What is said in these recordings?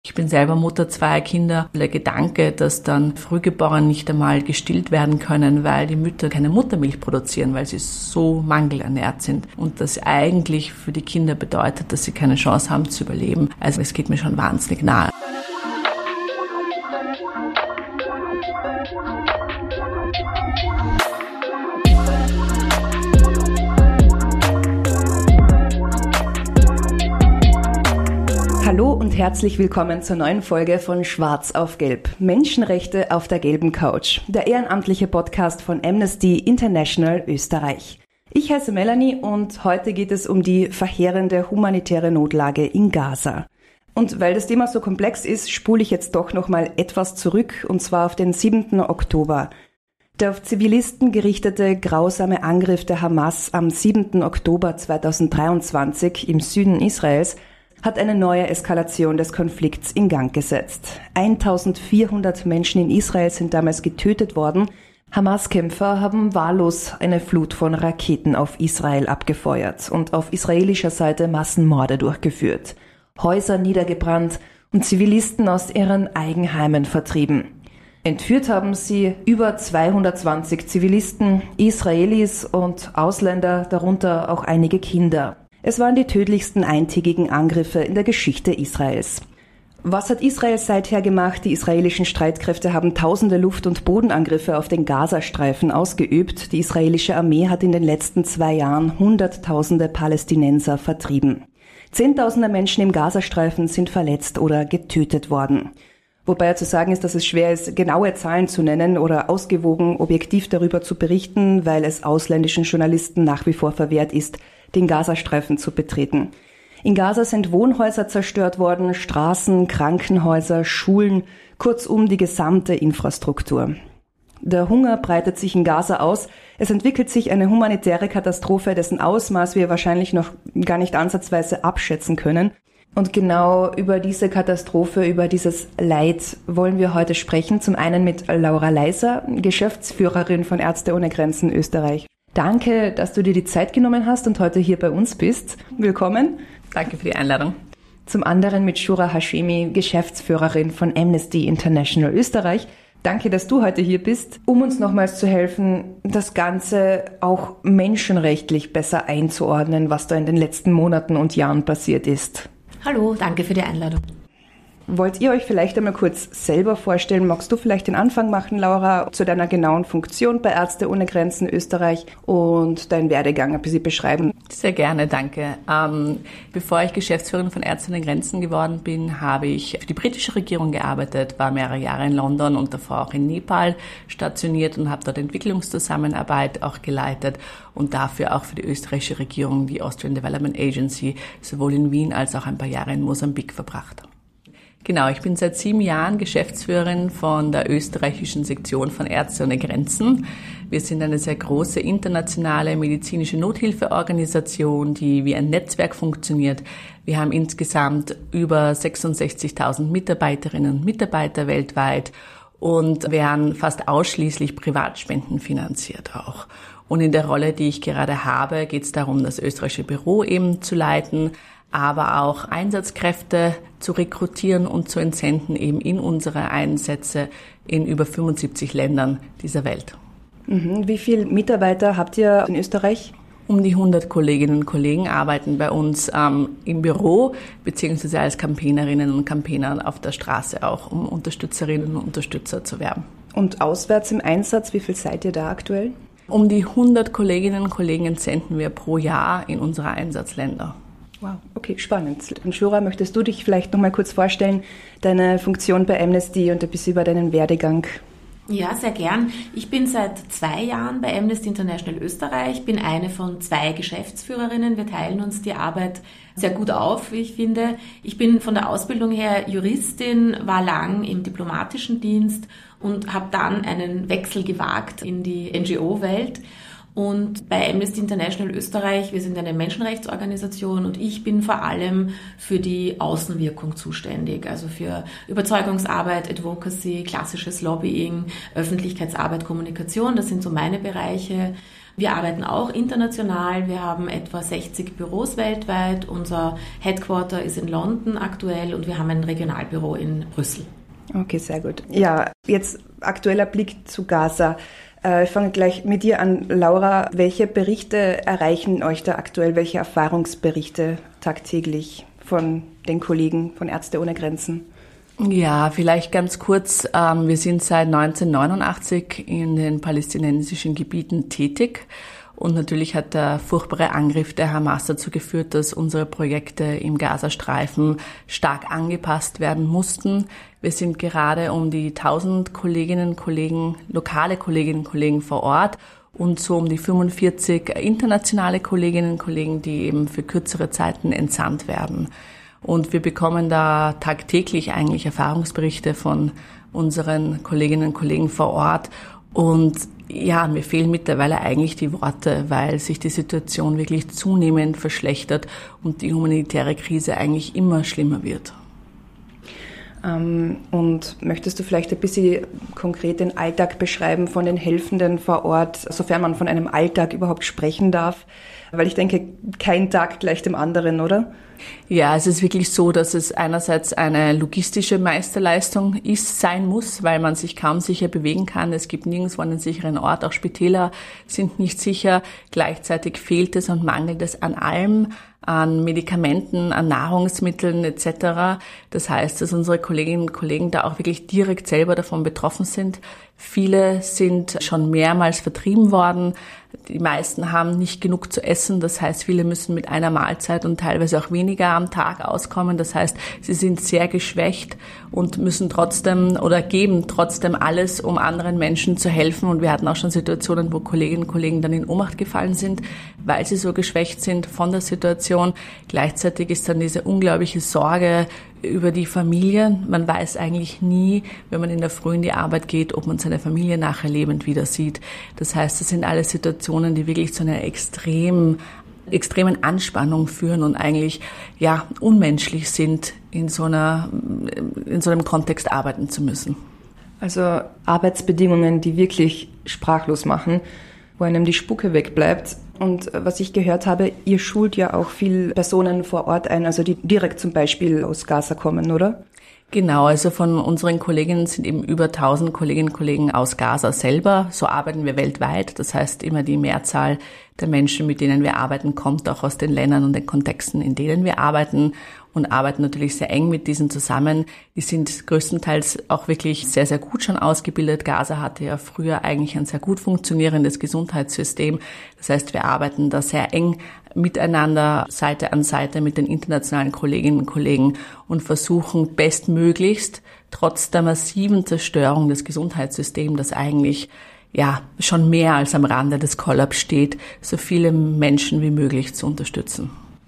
Ich bin selber Mutter zweier Kinder. Der Gedanke, dass dann Frühgeborene nicht einmal gestillt werden können, weil die Mütter keine Muttermilch produzieren, weil sie so mangelernährt sind. Und das eigentlich für die Kinder bedeutet, dass sie keine Chance haben zu überleben. Also es geht mir schon wahnsinnig nahe. Hallo und herzlich willkommen zur neuen Folge von Schwarz auf Gelb. Menschenrechte auf der gelben Couch. Der ehrenamtliche Podcast von Amnesty International Österreich. Ich heiße Melanie und heute geht es um die verheerende humanitäre Notlage in Gaza. Und weil das Thema so komplex ist, spule ich jetzt doch nochmal etwas zurück, und zwar auf den 7. Oktober. Der auf Zivilisten gerichtete grausame Angriff der Hamas am 7. Oktober 2023 im Süden Israels hat eine neue Eskalation des Konflikts in Gang gesetzt. 1400 Menschen in Israel sind damals getötet worden. Hamas-Kämpfer haben wahllos eine Flut von Raketen auf Israel abgefeuert und auf israelischer Seite Massenmorde durchgeführt, Häuser niedergebrannt und Zivilisten aus ihren Eigenheimen vertrieben. Entführt haben sie über 220 Zivilisten, Israelis und Ausländer, darunter auch einige Kinder. Es waren die tödlichsten eintägigen Angriffe in der Geschichte Israels. Was hat Israel seither gemacht? Die israelischen Streitkräfte haben tausende Luft- und Bodenangriffe auf den Gazastreifen ausgeübt. Die israelische Armee hat in den letzten 2 Jahren Hunderttausende Palästinenser vertrieben. Zehntausende Menschen im Gazastreifen sind verletzt oder getötet worden. Wobei zu sagen ist, dass es schwer ist, genaue Zahlen zu nennen oder ausgewogen objektiv darüber zu berichten, weil es ausländischen Journalisten nach wie vor verwehrt ist, den Gazastreifen zu betreten. In Gaza sind Wohnhäuser zerstört worden, Straßen, Krankenhäuser, Schulen, kurzum die gesamte Infrastruktur. Der Hunger breitet sich in Gaza aus. Es entwickelt sich eine humanitäre Katastrophe, dessen Ausmaß wir wahrscheinlich noch gar nicht ansatzweise abschätzen können. Und genau über diese Katastrophe, über dieses Leid wollen wir heute sprechen. Zum einen mit Laura Leiser, Geschäftsführerin von Ärzte ohne Grenzen Österreich. Danke, dass du dir die Zeit genommen hast und heute hier bei uns bist. Willkommen. Danke für die Einladung. Zum anderen mit Shura Hashemi, Geschäftsführerin von Amnesty International Österreich. Danke, dass du heute hier bist, um uns nochmals zu helfen, das Ganze auch menschenrechtlich besser einzuordnen, was da in den letzten Monaten und Jahren passiert ist. Hallo, danke für die Einladung. Wollt ihr euch vielleicht einmal kurz selber vorstellen? Magst du vielleicht den Anfang machen, Laura, zu deiner genauen Funktion bei Ärzte ohne Grenzen Österreich und deinen Werdegang ein bisschen beschreiben? Sehr gerne, danke. Bevor ich Geschäftsführerin von Ärzte ohne Grenzen geworden bin, habe ich für die britische Regierung gearbeitet, war mehrere Jahre in London und davor auch in Nepal stationiert und habe dort Entwicklungszusammenarbeit auch geleitet und dafür auch für die österreichische Regierung, die Austrian Development Agency, sowohl in Wien als auch ein paar Jahre in Mosambik verbracht. Genau, ich bin seit 7 Jahren Geschäftsführerin von der österreichischen Sektion von Ärzte ohne Grenzen. Wir sind eine sehr große internationale medizinische Nothilfeorganisation, die wie ein Netzwerk funktioniert. Wir haben insgesamt über 66.000 Mitarbeiterinnen und Mitarbeiter weltweit und werden fast ausschließlich Privatspenden finanziert auch. Und in der Rolle, die ich gerade habe, geht es darum, das österreichische Büro eben zu leiten, aber auch Einsatzkräfte zu rekrutieren und zu entsenden eben in unsere Einsätze in über 75 Ländern dieser Welt. Wie viele Mitarbeiter habt ihr in Österreich? Um die 100 Kolleginnen und Kollegen arbeiten bei uns im Büro beziehungsweise als Campaignerinnen und Campaigner auf der Straße auch, um Unterstützerinnen und Unterstützer zu werben. Und auswärts im Einsatz, wie viel seid ihr da aktuell? Um die 100 Kolleginnen und Kollegen entsenden wir pro Jahr in unsere Einsatzländer. Wow, okay, spannend. Und Shura, möchtest du dich vielleicht noch mal kurz vorstellen, deine Funktion bei Amnesty und ein bisschen über deinen Werdegang? Ja, sehr gern. Ich bin seit 2 Jahren bei Amnesty International Österreich, bin eine von 2 Geschäftsführerinnen. Wir teilen uns die Arbeit sehr gut auf, wie ich finde. Ich bin von der Ausbildung her Juristin, war lang im diplomatischen Dienst und habe dann einen Wechsel gewagt in die NGO-Welt. Und bei Amnesty International Österreich, wir sind eine Menschenrechtsorganisation und ich bin vor allem für die Außenwirkung zuständig, also für Überzeugungsarbeit, Advocacy, klassisches Lobbying, Öffentlichkeitsarbeit, Kommunikation, das sind so meine Bereiche. Wir arbeiten auch international. Wir haben etwa 60 Büros weltweit. Unser Headquarter ist in London aktuell und wir haben ein Regionalbüro in Brüssel. Okay, sehr gut. Ja, jetzt aktueller Blick zu Gaza. Ich fange gleich mit dir an, Laura. Welche Berichte erreichen euch da aktuell? Welche Erfahrungsberichte tagtäglich von den Kollegen von Ärzte ohne Grenzen? Ja, vielleicht ganz kurz. Wir sind seit 1989 in den palästinensischen Gebieten tätig. Und natürlich hat der furchtbare Angriff der Hamas dazu geführt, dass unsere Projekte im Gazastreifen stark angepasst werden mussten. Wir sind gerade um die 1000 Kolleginnen und Kollegen, lokale Kolleginnen und Kollegen vor Ort und so um die 45 internationale Kolleginnen und Kollegen, die eben für kürzere Zeiten entsandt werden. Und wir bekommen da tagtäglich eigentlich Erfahrungsberichte von unseren Kolleginnen und Kollegen vor Ort. Und ja, mir fehlen mittlerweile eigentlich die Worte, weil sich die Situation wirklich zunehmend verschlechtert und die humanitäre Krise eigentlich immer schlimmer wird. Und möchtest du vielleicht ein bisschen konkret den Alltag beschreiben von den Helfenden vor Ort, sofern man von einem Alltag überhaupt sprechen darf? Weil ich denke, kein Tag gleich dem anderen, oder? Ja, es ist wirklich so, dass es einerseits eine logistische Meisterleistung sein muss, weil man sich kaum sicher bewegen kann. Es gibt nirgendwo einen sicheren Ort. Auch Spitäler sind nicht sicher. Gleichzeitig fehlt es und mangelt es an allem, an Medikamenten, an Nahrungsmitteln etc. Das heißt, dass unsere Kolleginnen und Kollegen da auch wirklich direkt selber davon betroffen sind. Viele sind schon mehrmals vertrieben worden. Die meisten haben nicht genug zu essen. Das heißt, viele müssen mit einer Mahlzeit und teilweise auch weniger am Tag auskommen. Das heißt, sie sind sehr geschwächt und müssen trotzdem oder geben trotzdem alles, um anderen Menschen zu helfen. Und wir hatten auch schon Situationen, wo Kolleginnen und Kollegen dann in Ohnmacht gefallen sind, weil sie so geschwächt sind von der Situation. Gleichzeitig ist dann diese unglaubliche Sorge über die Familie. Man weiß eigentlich nie, wenn man in der Früh in die Arbeit geht, ob man seine Familie nachher lebend wieder sieht. Das heißt, das sind alles Situationen, die wirklich zu einer extremen Anspannung führen und eigentlich ja unmenschlich sind, in so einem Kontext arbeiten zu müssen. Also Arbeitsbedingungen, die wirklich sprachlos machen, wo einem die Spucke wegbleibt. Und was ich gehört habe, ihr schult ja auch viel Personen vor Ort ein, also die direkt zum Beispiel aus Gaza kommen, oder? Genau, also von unseren Kolleginnen sind eben über 1000 Kolleginnen und Kollegen aus Gaza selber. So arbeiten wir weltweit. Das heißt, immer die Mehrzahl der Menschen, mit denen wir arbeiten, kommt auch aus den Ländern und den Kontexten, in denen wir arbeiten und arbeiten natürlich sehr eng mit diesen zusammen. Die sind größtenteils auch wirklich sehr, sehr gut schon ausgebildet. Gaza hatte ja früher eigentlich ein sehr gut funktionierendes Gesundheitssystem. Das heißt, wir arbeiten da sehr eng miteinander, Seite an Seite mit den internationalen Kolleginnen und Kollegen und versuchen bestmöglichst, trotz der massiven Zerstörung des Gesundheitssystems, das eigentlich ja schon mehr als am Rande des Kollaps steht, so viele Menschen wie möglich zu unterstützen.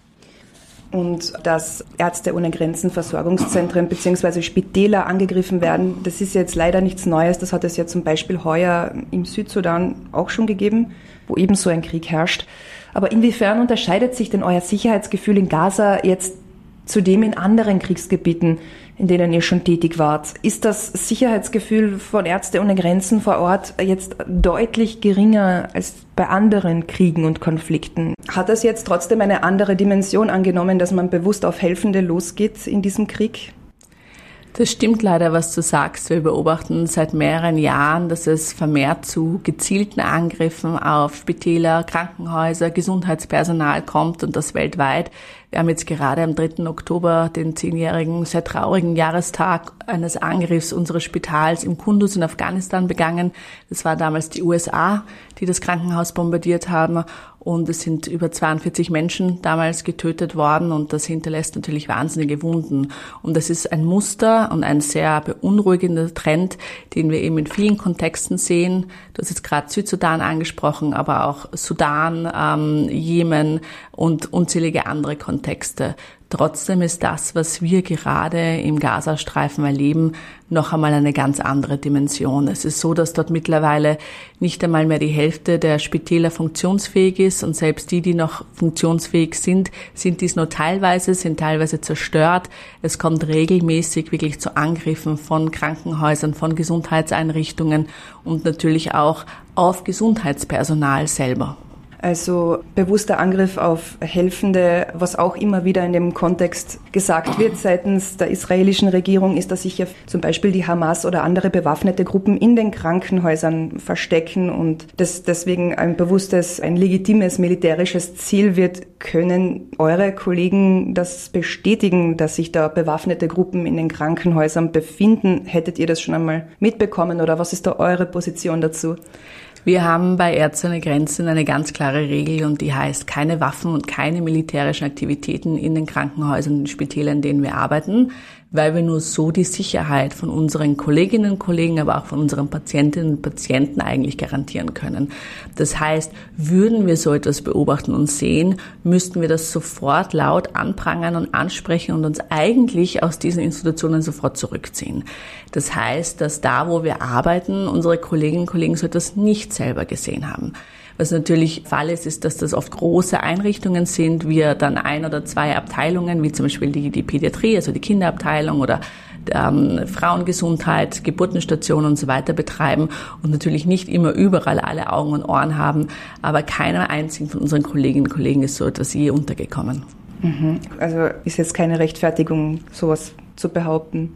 Und dass Ärzte ohne Grenzen Versorgungszentren bzw. Spitäler angegriffen werden, das ist jetzt leider nichts Neues. Das hat es ja zum Beispiel heuer im Südsudan auch schon gegeben, wo ebenso ein Krieg herrscht. Aber inwiefern unterscheidet sich denn euer Sicherheitsgefühl in Gaza jetzt zu dem in anderen Kriegsgebieten, in denen ihr schon tätig wart? Ist das Sicherheitsgefühl von Ärzte ohne Grenzen vor Ort jetzt deutlich geringer als bei anderen Kriegen und Konflikten? Hat das jetzt trotzdem eine andere Dimension angenommen, dass man bewusst auf Helfende losgeht in diesem Krieg? Das stimmt leider, was du sagst. Wir beobachten seit mehreren Jahren, dass es vermehrt zu gezielten Angriffen auf Spitäler, Krankenhäuser, Gesundheitspersonal kommt und das weltweit. Wir haben jetzt gerade am 3. Oktober den 10-jährigen, sehr traurigen Jahrestag eines Angriffs unseres Spitals im Kunduz in Afghanistan begangen. Das war damals die USA, die das Krankenhaus bombardiert haben. Und es sind über 42 Menschen damals getötet worden und das hinterlässt natürlich wahnsinnige Wunden. Und das ist ein Muster und ein sehr beunruhigender Trend, den wir eben in vielen Kontexten sehen. Du hast jetzt gerade Südsudan angesprochen, aber auch Sudan, Jemen und unzählige andere Kontexte. Trotzdem ist das, was wir gerade im Gazastreifen erleben, noch einmal eine ganz andere Dimension. Es ist so, dass dort mittlerweile nicht einmal mehr die Hälfte der Spitäler funktionsfähig ist und selbst die noch funktionsfähig sind dies nur teilweise, sind teilweise zerstört. Es kommt regelmäßig wirklich zu Angriffen von Krankenhäusern, von Gesundheitseinrichtungen und natürlich auch auf Gesundheitspersonal selber. Also bewusster Angriff auf Helfende, was auch immer wieder in dem Kontext gesagt wird seitens der israelischen Regierung, ist, dass sich ja zum Beispiel die Hamas oder andere bewaffnete Gruppen in den Krankenhäusern verstecken und das deswegen ein bewusstes, ein legitimes militärisches Ziel wird. Können eure Kollegen das bestätigen, dass sich da bewaffnete Gruppen in den Krankenhäusern befinden? Hättet ihr das schon einmal mitbekommen oder was ist da eure Position dazu? Wir haben bei Ärzte ohne Grenzen eine ganz klare Regel und die heißt, keine Waffen und keine militärischen Aktivitäten in den Krankenhäusern und Spitälern, in denen wir arbeiten, weil wir nur so die Sicherheit von unseren Kolleginnen und Kollegen, aber auch von unseren Patientinnen und Patienten eigentlich garantieren können. Das heißt, würden wir so etwas beobachten und sehen, müssten wir das sofort laut anprangern und ansprechen und uns eigentlich aus diesen Institutionen sofort zurückziehen. Das heißt, dass da, wo wir arbeiten, unsere Kolleginnen und Kollegen so etwas nicht selber gesehen haben. Was natürlich Fall ist, dass das oft große Einrichtungen sind, wir dann 1 oder 2 Abteilungen, wie zum Beispiel die Pädiatrie, also die Kinderabteilung oder Frauengesundheit, Geburtenstation und so weiter betreiben und natürlich nicht immer überall alle Augen und Ohren haben, aber keiner einzigen von unseren Kolleginnen und Kollegen ist so etwas je untergekommen. Also ist jetzt keine Rechtfertigung, sowas zu behaupten?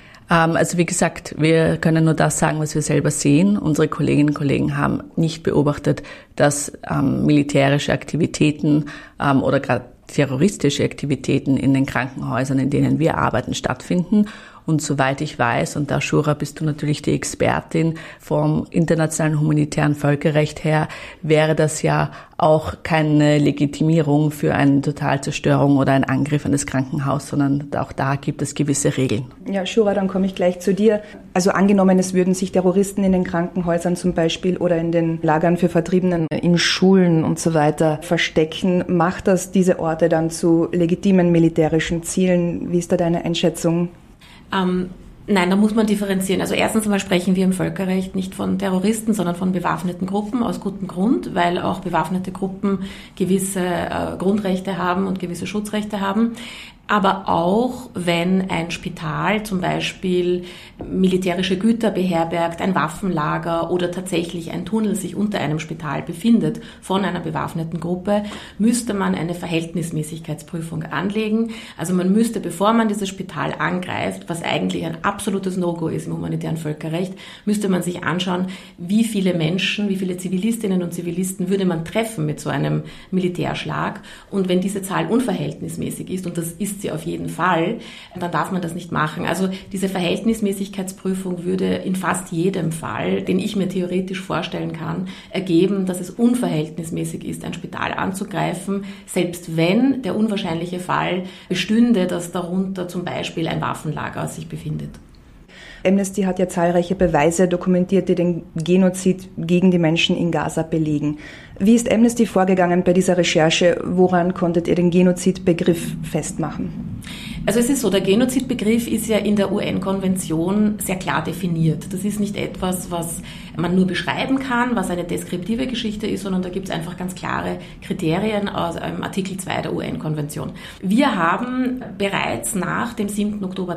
Also wie gesagt, wir können nur das sagen, was wir selber sehen. Unsere Kolleginnen und Kollegen haben nicht beobachtet, dass militärische Aktivitäten oder gerade terroristische Aktivitäten in den Krankenhäusern, in denen wir arbeiten, stattfinden. Und soweit ich weiß, und da, Shura, bist du natürlich die Expertin vom internationalen humanitären Völkerrecht her, wäre das ja auch keine Legitimierung für eine Totalzerstörung oder einen Angriff an das Krankenhaus, sondern auch da gibt es gewisse Regeln. Ja, Shura, dann komme ich gleich zu dir. Also angenommen, es würden sich Terroristen in den Krankenhäusern zum Beispiel oder in den Lagern für Vertriebenen, in Schulen und so weiter verstecken, macht das diese Orte dann zu legitimen militärischen Zielen? Wie ist da deine Einschätzung? Nein, da muss man differenzieren. Also erstens einmal sprechen wir im Völkerrecht nicht von Terroristen, sondern von bewaffneten Gruppen aus gutem Grund, weil auch bewaffnete Gruppen gewisse Grundrechte haben und gewisse Schutzrechte haben. Aber auch wenn ein Spital zum Beispiel militärische Güter beherbergt, ein Waffenlager oder tatsächlich ein Tunnel sich unter einem Spital befindet von einer bewaffneten Gruppe, müsste man eine Verhältnismäßigkeitsprüfung anlegen. Also man müsste, bevor man dieses Spital angreift, was eigentlich ein absolutes No-Go ist im humanitären Völkerrecht, müsste man sich anschauen, wie viele Menschen, wie viele Zivilistinnen und Zivilisten würde man treffen mit so einem Militärschlag. Und wenn diese Zahl unverhältnismäßig ist, und das ist sie auf jeden Fall, dann darf man das nicht machen. Also diese Verhältnismäßigkeitsprüfung würde in fast jedem Fall, den ich mir theoretisch vorstellen kann, ergeben, dass es unverhältnismäßig ist, ein Spital anzugreifen, selbst wenn der unwahrscheinliche Fall bestünde, dass darunter zum Beispiel ein Waffenlager sich befindet. Amnesty hat ja zahlreiche Beweise dokumentiert, die den Genozid gegen die Menschen in Gaza belegen. Wie ist Amnesty vorgegangen bei dieser Recherche? Woran konntet ihr den Genozidbegriff festmachen? Also es ist so, der Genozidbegriff ist ja in der UN-Konvention sehr klar definiert. Das ist nicht etwas, was man nur beschreiben kann, was eine deskriptive Geschichte ist, sondern da gibt es einfach ganz klare Kriterien aus Artikel 2 der UN-Konvention. Wir haben bereits nach dem 7. Oktober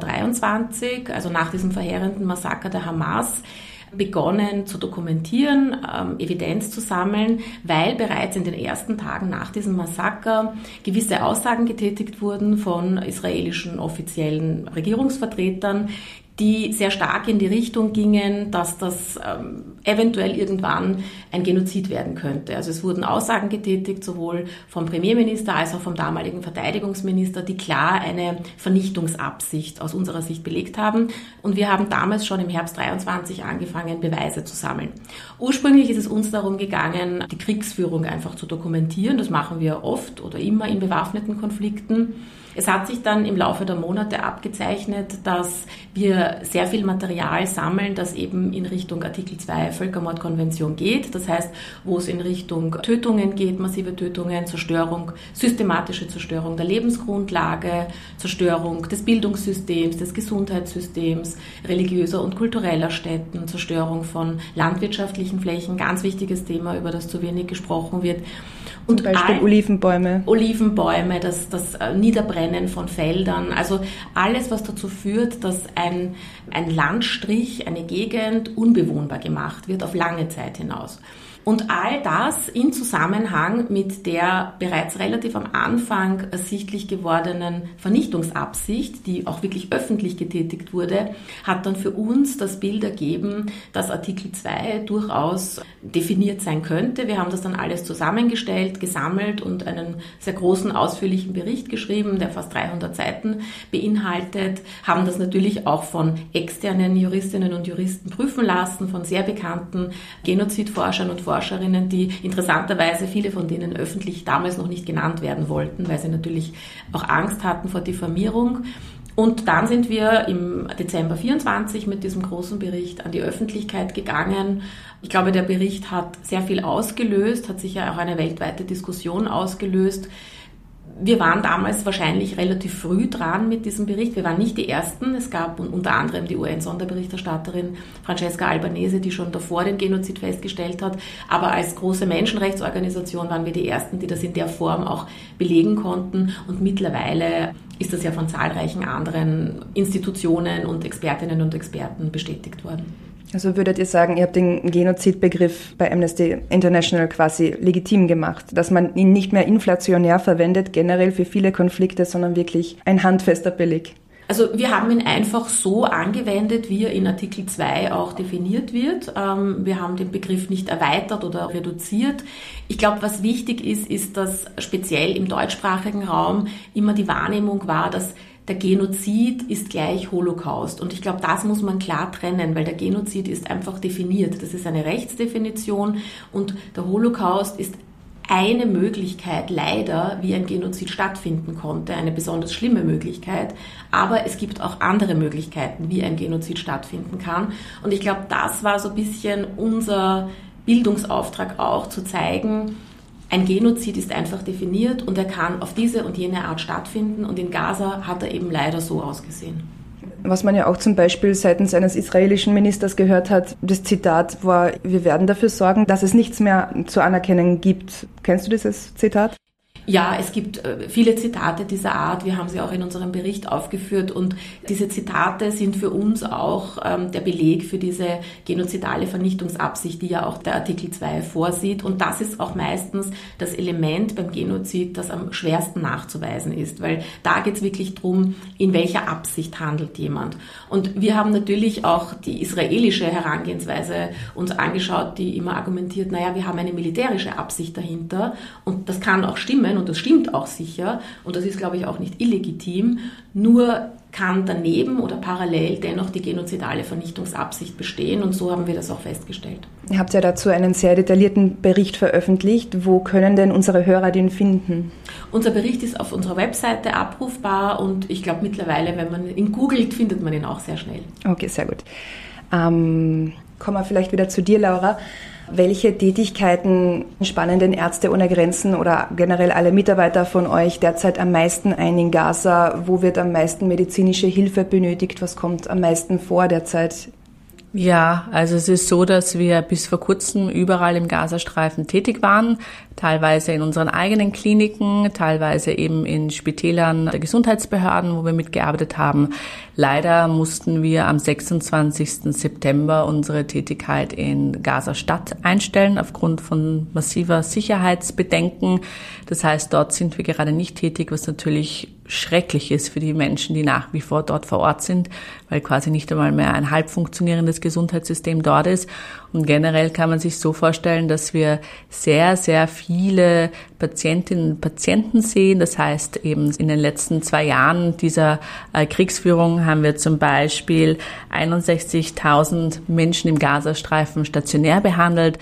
23, also nach diesem verheerenden Massaker der Hamas, begonnen zu dokumentieren, Evidenz zu sammeln, weil bereits in den ersten Tagen nach diesem Massaker gewisse Aussagen getätigt wurden von israelischen offiziellen Regierungsvertretern, die sehr stark in die Richtung gingen, dass das eventuell irgendwann ein Genozid werden könnte. Also es wurden Aussagen getätigt, sowohl vom Premierminister als auch vom damaligen Verteidigungsminister, die klar eine Vernichtungsabsicht aus unserer Sicht belegt haben. Und wir haben damals schon im Herbst 23 angefangen, Beweise zu sammeln. Ursprünglich ist es uns darum gegangen, die Kriegsführung einfach zu dokumentieren. Das machen wir oft oder immer in bewaffneten Konflikten. Es hat sich dann im Laufe der Monate abgezeichnet, dass wir sehr viel Material sammeln, das eben in Richtung Artikel 2 Völkermordkonvention geht. Das heißt, wo es in Richtung Tötungen geht, massive Tötungen, Zerstörung, systematische Zerstörung der Lebensgrundlage, Zerstörung des Bildungssystems, des Gesundheitssystems, religiöser und kultureller Stätten, Zerstörung von landwirtschaftlichen Flächen, ganz wichtiges Thema, über das zu wenig gesprochen wird. Und zum Beispiel Olivenbäume. Olivenbäume, das Niederbrennen Abtrennen von Feldern. Also alles, was dazu führt, dass ein Landstrich, eine Gegend unbewohnbar gemacht wird auf lange Zeit hinaus. Und all das in Zusammenhang mit der bereits relativ am Anfang ersichtlich gewordenen Vernichtungsabsicht, die auch wirklich öffentlich getätigt wurde, hat dann für uns das Bild ergeben, dass Artikel 2 durchaus definiert sein könnte. Wir haben das dann alles zusammengestellt, gesammelt und einen sehr großen, ausführlichen Bericht geschrieben, der fast 300 Seiten beinhaltet, haben das natürlich auch von externen Juristinnen und Juristen prüfen lassen, von sehr bekannten Genozidforschern und Forscherinnen, die interessanterweise, viele von denen öffentlich damals noch nicht genannt werden wollten, weil sie natürlich auch Angst hatten vor Diffamierung. Und dann sind wir im Dezember 24 mit diesem großen Bericht an die Öffentlichkeit gegangen. Ich glaube, der Bericht hat sehr viel ausgelöst, hat sicher auch eine weltweite Diskussion ausgelöst. Wir waren damals wahrscheinlich relativ früh dran mit diesem Bericht. Wir waren nicht die Ersten. Es gab unter anderem die UN-Sonderberichterstatterin Francesca Albanese, die schon davor den Genozid festgestellt hat. Aber als große Menschenrechtsorganisation waren wir die Ersten, die das in der Form auch belegen konnten. Und mittlerweile ist das ja von zahlreichen anderen Institutionen und Expertinnen und Experten bestätigt worden. Also würdet ihr sagen, ihr habt den Genozidbegriff bei Amnesty International quasi legitim gemacht, dass man ihn nicht mehr inflationär verwendet, generell für viele Konflikte, sondern wirklich ein handfester Beleg? Also wir haben ihn einfach so angewendet, wie er in Artikel 2 auch definiert wird. Wir haben den Begriff nicht erweitert oder reduziert. Ich glaube, was wichtig ist, dass speziell im deutschsprachigen Raum immer die Wahrnehmung war, dass der Genozid ist gleich Holocaust. Und ich glaube, das muss man klar trennen, weil der Genozid ist einfach definiert. Das ist eine Rechtsdefinition und der Holocaust ist eine Möglichkeit, leider, wie ein Genozid stattfinden konnte, eine besonders schlimme Möglichkeit. Aber es gibt auch andere Möglichkeiten, wie ein Genozid stattfinden kann. Und ich glaube, das war so ein bisschen unser Bildungsauftrag auch, zu zeigen, ein Genozid ist einfach definiert und er kann auf diese und jene Art stattfinden. Und in Gaza hat er eben leider so ausgesehen. Was man ja auch zum Beispiel seitens eines israelischen Ministers gehört hat, das Zitat war, wir werden dafür sorgen, dass es nichts mehr zu anerkennen gibt. Kennst du dieses Zitat? Ja, es gibt viele Zitate dieser Art. Wir haben sie auch in unserem Bericht aufgeführt und diese Zitate sind für uns auch der Beleg für diese genozidale Vernichtungsabsicht, die ja auch der Artikel 2 vorsieht. Und das ist auch meistens das Element beim Genozid, das am schwersten nachzuweisen ist, weil da geht es wirklich darum, in welcher Absicht handelt jemand. Und wir haben natürlich auch die israelische Herangehensweise uns angeschaut, die immer argumentiert, naja, wir haben eine militärische Absicht dahinter und das kann auch stimmen. Und das stimmt auch sicher und das ist, glaube ich, auch nicht illegitim, nur kann daneben oder parallel dennoch die genozidale Vernichtungsabsicht bestehen und so haben wir das auch festgestellt. Ihr habt ja dazu einen sehr detaillierten Bericht veröffentlicht. Wo können denn unsere Hörer den finden? Unser Bericht ist auf unserer Webseite abrufbar und ich glaube mittlerweile, wenn man ihn googelt, findet man ihn auch sehr schnell. Okay, sehr gut. Kommen wir vielleicht wieder zu dir, Laura. Welche Tätigkeiten spannen denn Ärzte ohne Grenzen oder generell alle Mitarbeiter von euch derzeit am meisten ein in Gaza? Wo wird am meisten medizinische Hilfe benötigt? Was kommt am meisten vor derzeit? Ja, also es ist so, dass wir bis vor kurzem überall im Gazastreifen tätig waren, teilweise in unseren eigenen Kliniken, teilweise eben in Spitälern der Gesundheitsbehörden, wo wir mitgearbeitet haben. Leider mussten wir am 26. September unsere Tätigkeit in Gaza-Stadt einstellen, aufgrund von massiver Sicherheitsbedenken. Das heißt, dort sind wir gerade nicht tätig, was natürlich schrecklich ist für die Menschen, die nach wie vor dort vor Ort sind, weil quasi nicht einmal mehr ein halb funktionierendes Gesundheitssystem dort ist. Und generell kann man sich so vorstellen, dass wir sehr, sehr viele Patientinnen und Patienten sehen. Das heißt, eben in den letzten 2 Jahren dieser Kriegsführung haben wir zum Beispiel 61.000 Menschen im Gazastreifen stationär behandelt,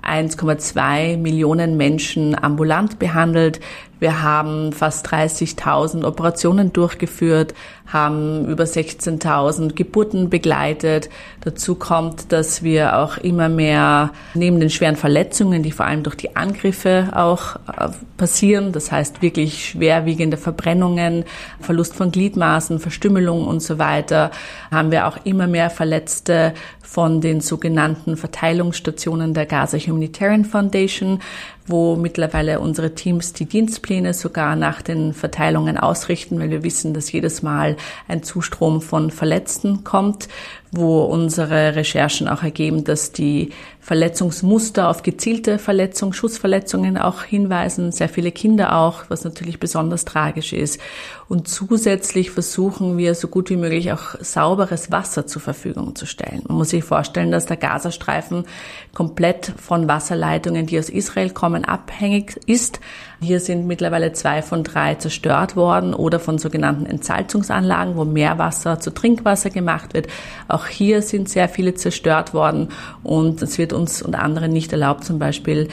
1,2 Millionen Menschen ambulant behandelt. Wir haben fast 30.000 Operationen durchgeführt, haben über 16.000 Geburten begleitet. Dazu kommt, dass wir auch immer mehr neben den schweren Verletzungen, die vor allem durch die Angriffe auch passieren, das heißt wirklich schwerwiegende Verbrennungen, Verlust von Gliedmaßen, Verstümmelung und so weiter, haben wir auch immer mehr Verletzte von den sogenannten Verteilungsstationen der Gaza Humanitarian Foundation, wo mittlerweile unsere Teams die Dienstpläne sogar nach den Verteilungen ausrichten, weil wir wissen, dass jedes Mal ein Zustrom von Verletzten kommt, wo unsere Recherchen auch ergeben, dass die Verletzungsmuster auf gezielte Schussverletzungen auch hinweisen, sehr viele Kinder auch, was natürlich besonders tragisch ist. Und zusätzlich versuchen wir, so gut wie möglich auch sauberes Wasser zur Verfügung zu stellen. Man muss sich vorstellen, dass der Gazastreifen komplett von Wasserleitungen, die aus Israel kommen, abhängig ist. Hier sind mittlerweile 2 von 3 zerstört worden oder von sogenannten Entsalzungsanlagen, wo Meerwasser zu Trinkwasser gemacht wird. Auch hier sind sehr viele zerstört worden und es wird uns und anderen nicht erlaubt, zum Beispiel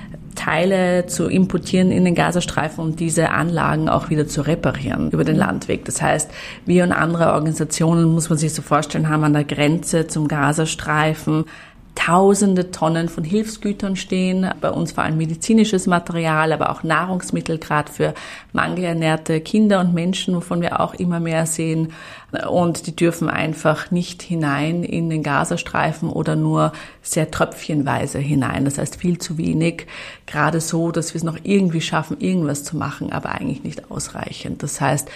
Teile zu importieren in den Gazastreifen und diese Anlagen auch wieder zu reparieren über den Landweg. Das heißt, wir und andere Organisationen, muss man sich so vorstellen, haben an der Grenze zum Gazastreifen Tausende Tonnen von Hilfsgütern stehen, bei uns vor allem medizinisches Material, aber auch Nahrungsmittel, gerade für mangelernährte Kinder und Menschen, wovon wir auch immer mehr sehen. Und die dürfen einfach nicht hinein in den Gazastreifen oder nur sehr tröpfchenweise hinein. Das heißt viel zu wenig, gerade so, dass wir es noch irgendwie schaffen, irgendwas zu machen, aber eigentlich nicht ausreichend. Das heißt,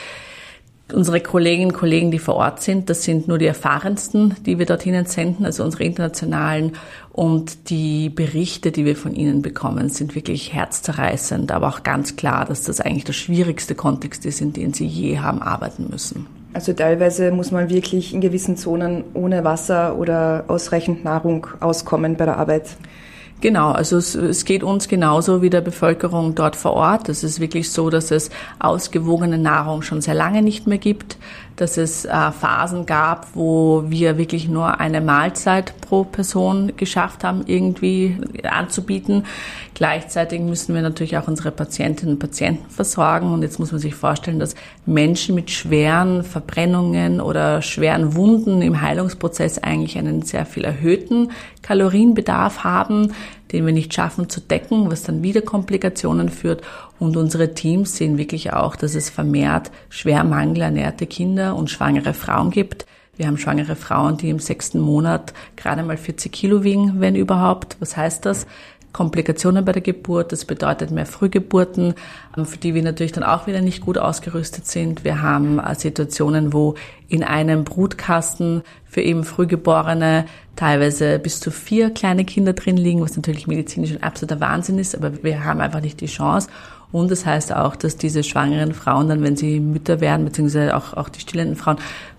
unsere Kolleginnen und Kollegen, die vor Ort sind, das sind nur die erfahrensten, die wir dorthin entsenden, also unsere internationalen. Und die Berichte, die wir von ihnen bekommen, sind wirklich herzzerreißend, aber auch ganz klar, dass das eigentlich der schwierigste Kontext ist, in dem sie je haben arbeiten müssen. Also teilweise muss man wirklich in gewissen Zonen ohne Wasser oder ausreichend Nahrung auskommen bei der Arbeit. Genau, also es geht uns genauso wie der Bevölkerung dort vor Ort. Es ist wirklich so, dass es ausgewogene Nahrung schon sehr lange nicht mehr gibt, dass es Phasen gab, wo wir wirklich nur eine Mahlzeit pro Person geschafft haben, irgendwie anzubieten. Gleichzeitig müssen wir natürlich auch unsere Patientinnen und Patienten versorgen. Und jetzt muss man sich vorstellen, dass Menschen mit schweren Verbrennungen oder schweren Wunden im Heilungsprozess eigentlich einen sehr viel erhöhten Kalorienbedarf haben, den wir nicht schaffen zu decken, was dann wieder Komplikationen führt. Und unsere Teams sehen wirklich auch, dass es vermehrt schwer mangelernährte Kinder und schwangere Frauen gibt. Wir haben schwangere Frauen, die im 6. Monat gerade mal 40 Kilo wiegen, wenn überhaupt. Was heißt das? Komplikationen bei der Geburt, das bedeutet mehr Frühgeburten, für die wir natürlich dann auch wieder nicht gut ausgerüstet sind. Wir haben Situationen, wo in einem Brutkasten für eben Frühgeborene teilweise bis zu 4 kleine Kinder drin liegen, was natürlich medizinisch ein absoluter Wahnsinn ist, aber wir haben einfach nicht die Chance. Und das heißt auch, dass diese schwangeren Frauen dann, wenn sie Mütter werden, beziehungsweise auch die stillenden Frauen,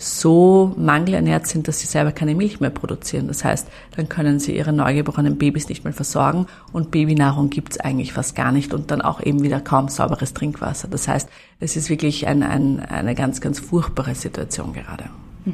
so mangelernährt sind, dass sie selber keine Milch mehr produzieren. Das heißt, dann können sie ihre neugeborenen Babys nicht mehr versorgen und Babynahrung gibt's eigentlich fast gar nicht und dann auch eben wieder kaum sauberes Trinkwasser. Das heißt, es ist wirklich eine ganz, ganz furchtbare Situation gerade.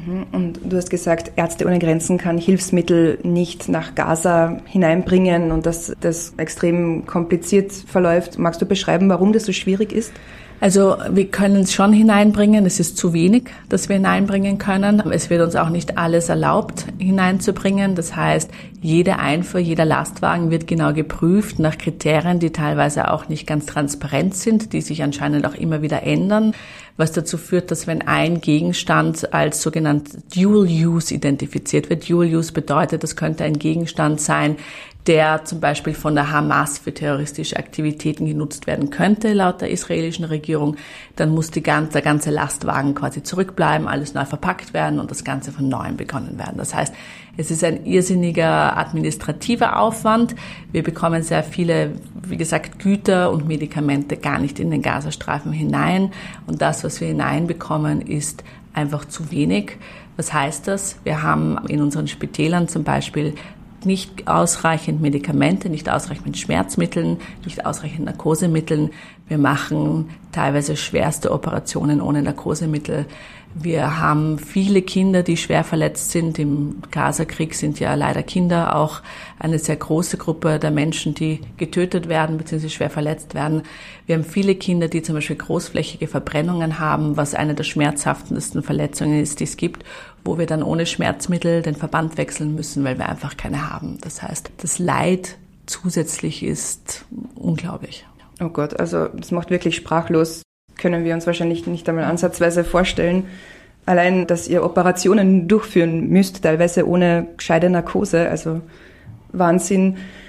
Und du hast gesagt, Ärzte ohne Grenzen kann Hilfsmittel nicht nach Gaza hineinbringen und dass das extrem kompliziert verläuft. Magst du beschreiben, warum das so schwierig ist? Also wir können es schon hineinbringen, es ist zu wenig, dass wir hineinbringen können. Es wird uns auch nicht alles erlaubt hineinzubringen. Das heißt, jede Einfuhr, jeder Lastwagen wird genau geprüft nach Kriterien, die teilweise auch nicht ganz transparent sind, die sich anscheinend auch immer wieder ändern, was dazu führt, dass wenn ein Gegenstand als sogenannt Dual Use identifiziert wird, Dual Use bedeutet, das könnte ein Gegenstand sein, der zum Beispiel von der Hamas für terroristische Aktivitäten genutzt werden könnte, laut der israelischen Regierung, dann muss der ganze Lastwagen quasi zurückbleiben, alles neu verpackt werden und das Ganze von neuem begonnen werden. Das heißt, es ist ein irrsinniger administrativer Aufwand. Wir bekommen sehr viele, wie gesagt, Güter und Medikamente gar nicht in den Gazastreifen hinein. Und das, was wir hineinbekommen, ist einfach zu wenig. Was heißt das? Wir haben in unseren Spitälern zum Beispiel nicht ausreichend Medikamente, nicht ausreichend Schmerzmitteln, nicht ausreichend Narkosemitteln. Wir machen teilweise schwerste Operationen ohne Narkosemittel. Wir haben viele Kinder, die schwer verletzt sind. Im Gaza-Krieg sind ja leider Kinder auch eine sehr große Gruppe der Menschen, die getötet werden bzw. schwer verletzt werden. Wir haben viele Kinder, die zum Beispiel großflächige Verbrennungen haben, was eine der schmerzhaftesten Verletzungen ist, die es gibt, wo wir dann ohne Schmerzmittel den Verband wechseln müssen, weil wir einfach keine haben. Das heißt, das Leid zusätzlich ist unglaublich. Oh Gott, also das macht wirklich sprachlos. Können wir uns wahrscheinlich nicht einmal ansatzweise vorstellen. Allein, dass ihr Operationen durchführen müsst, teilweise ohne gescheite Narkose, also Wahnsinn.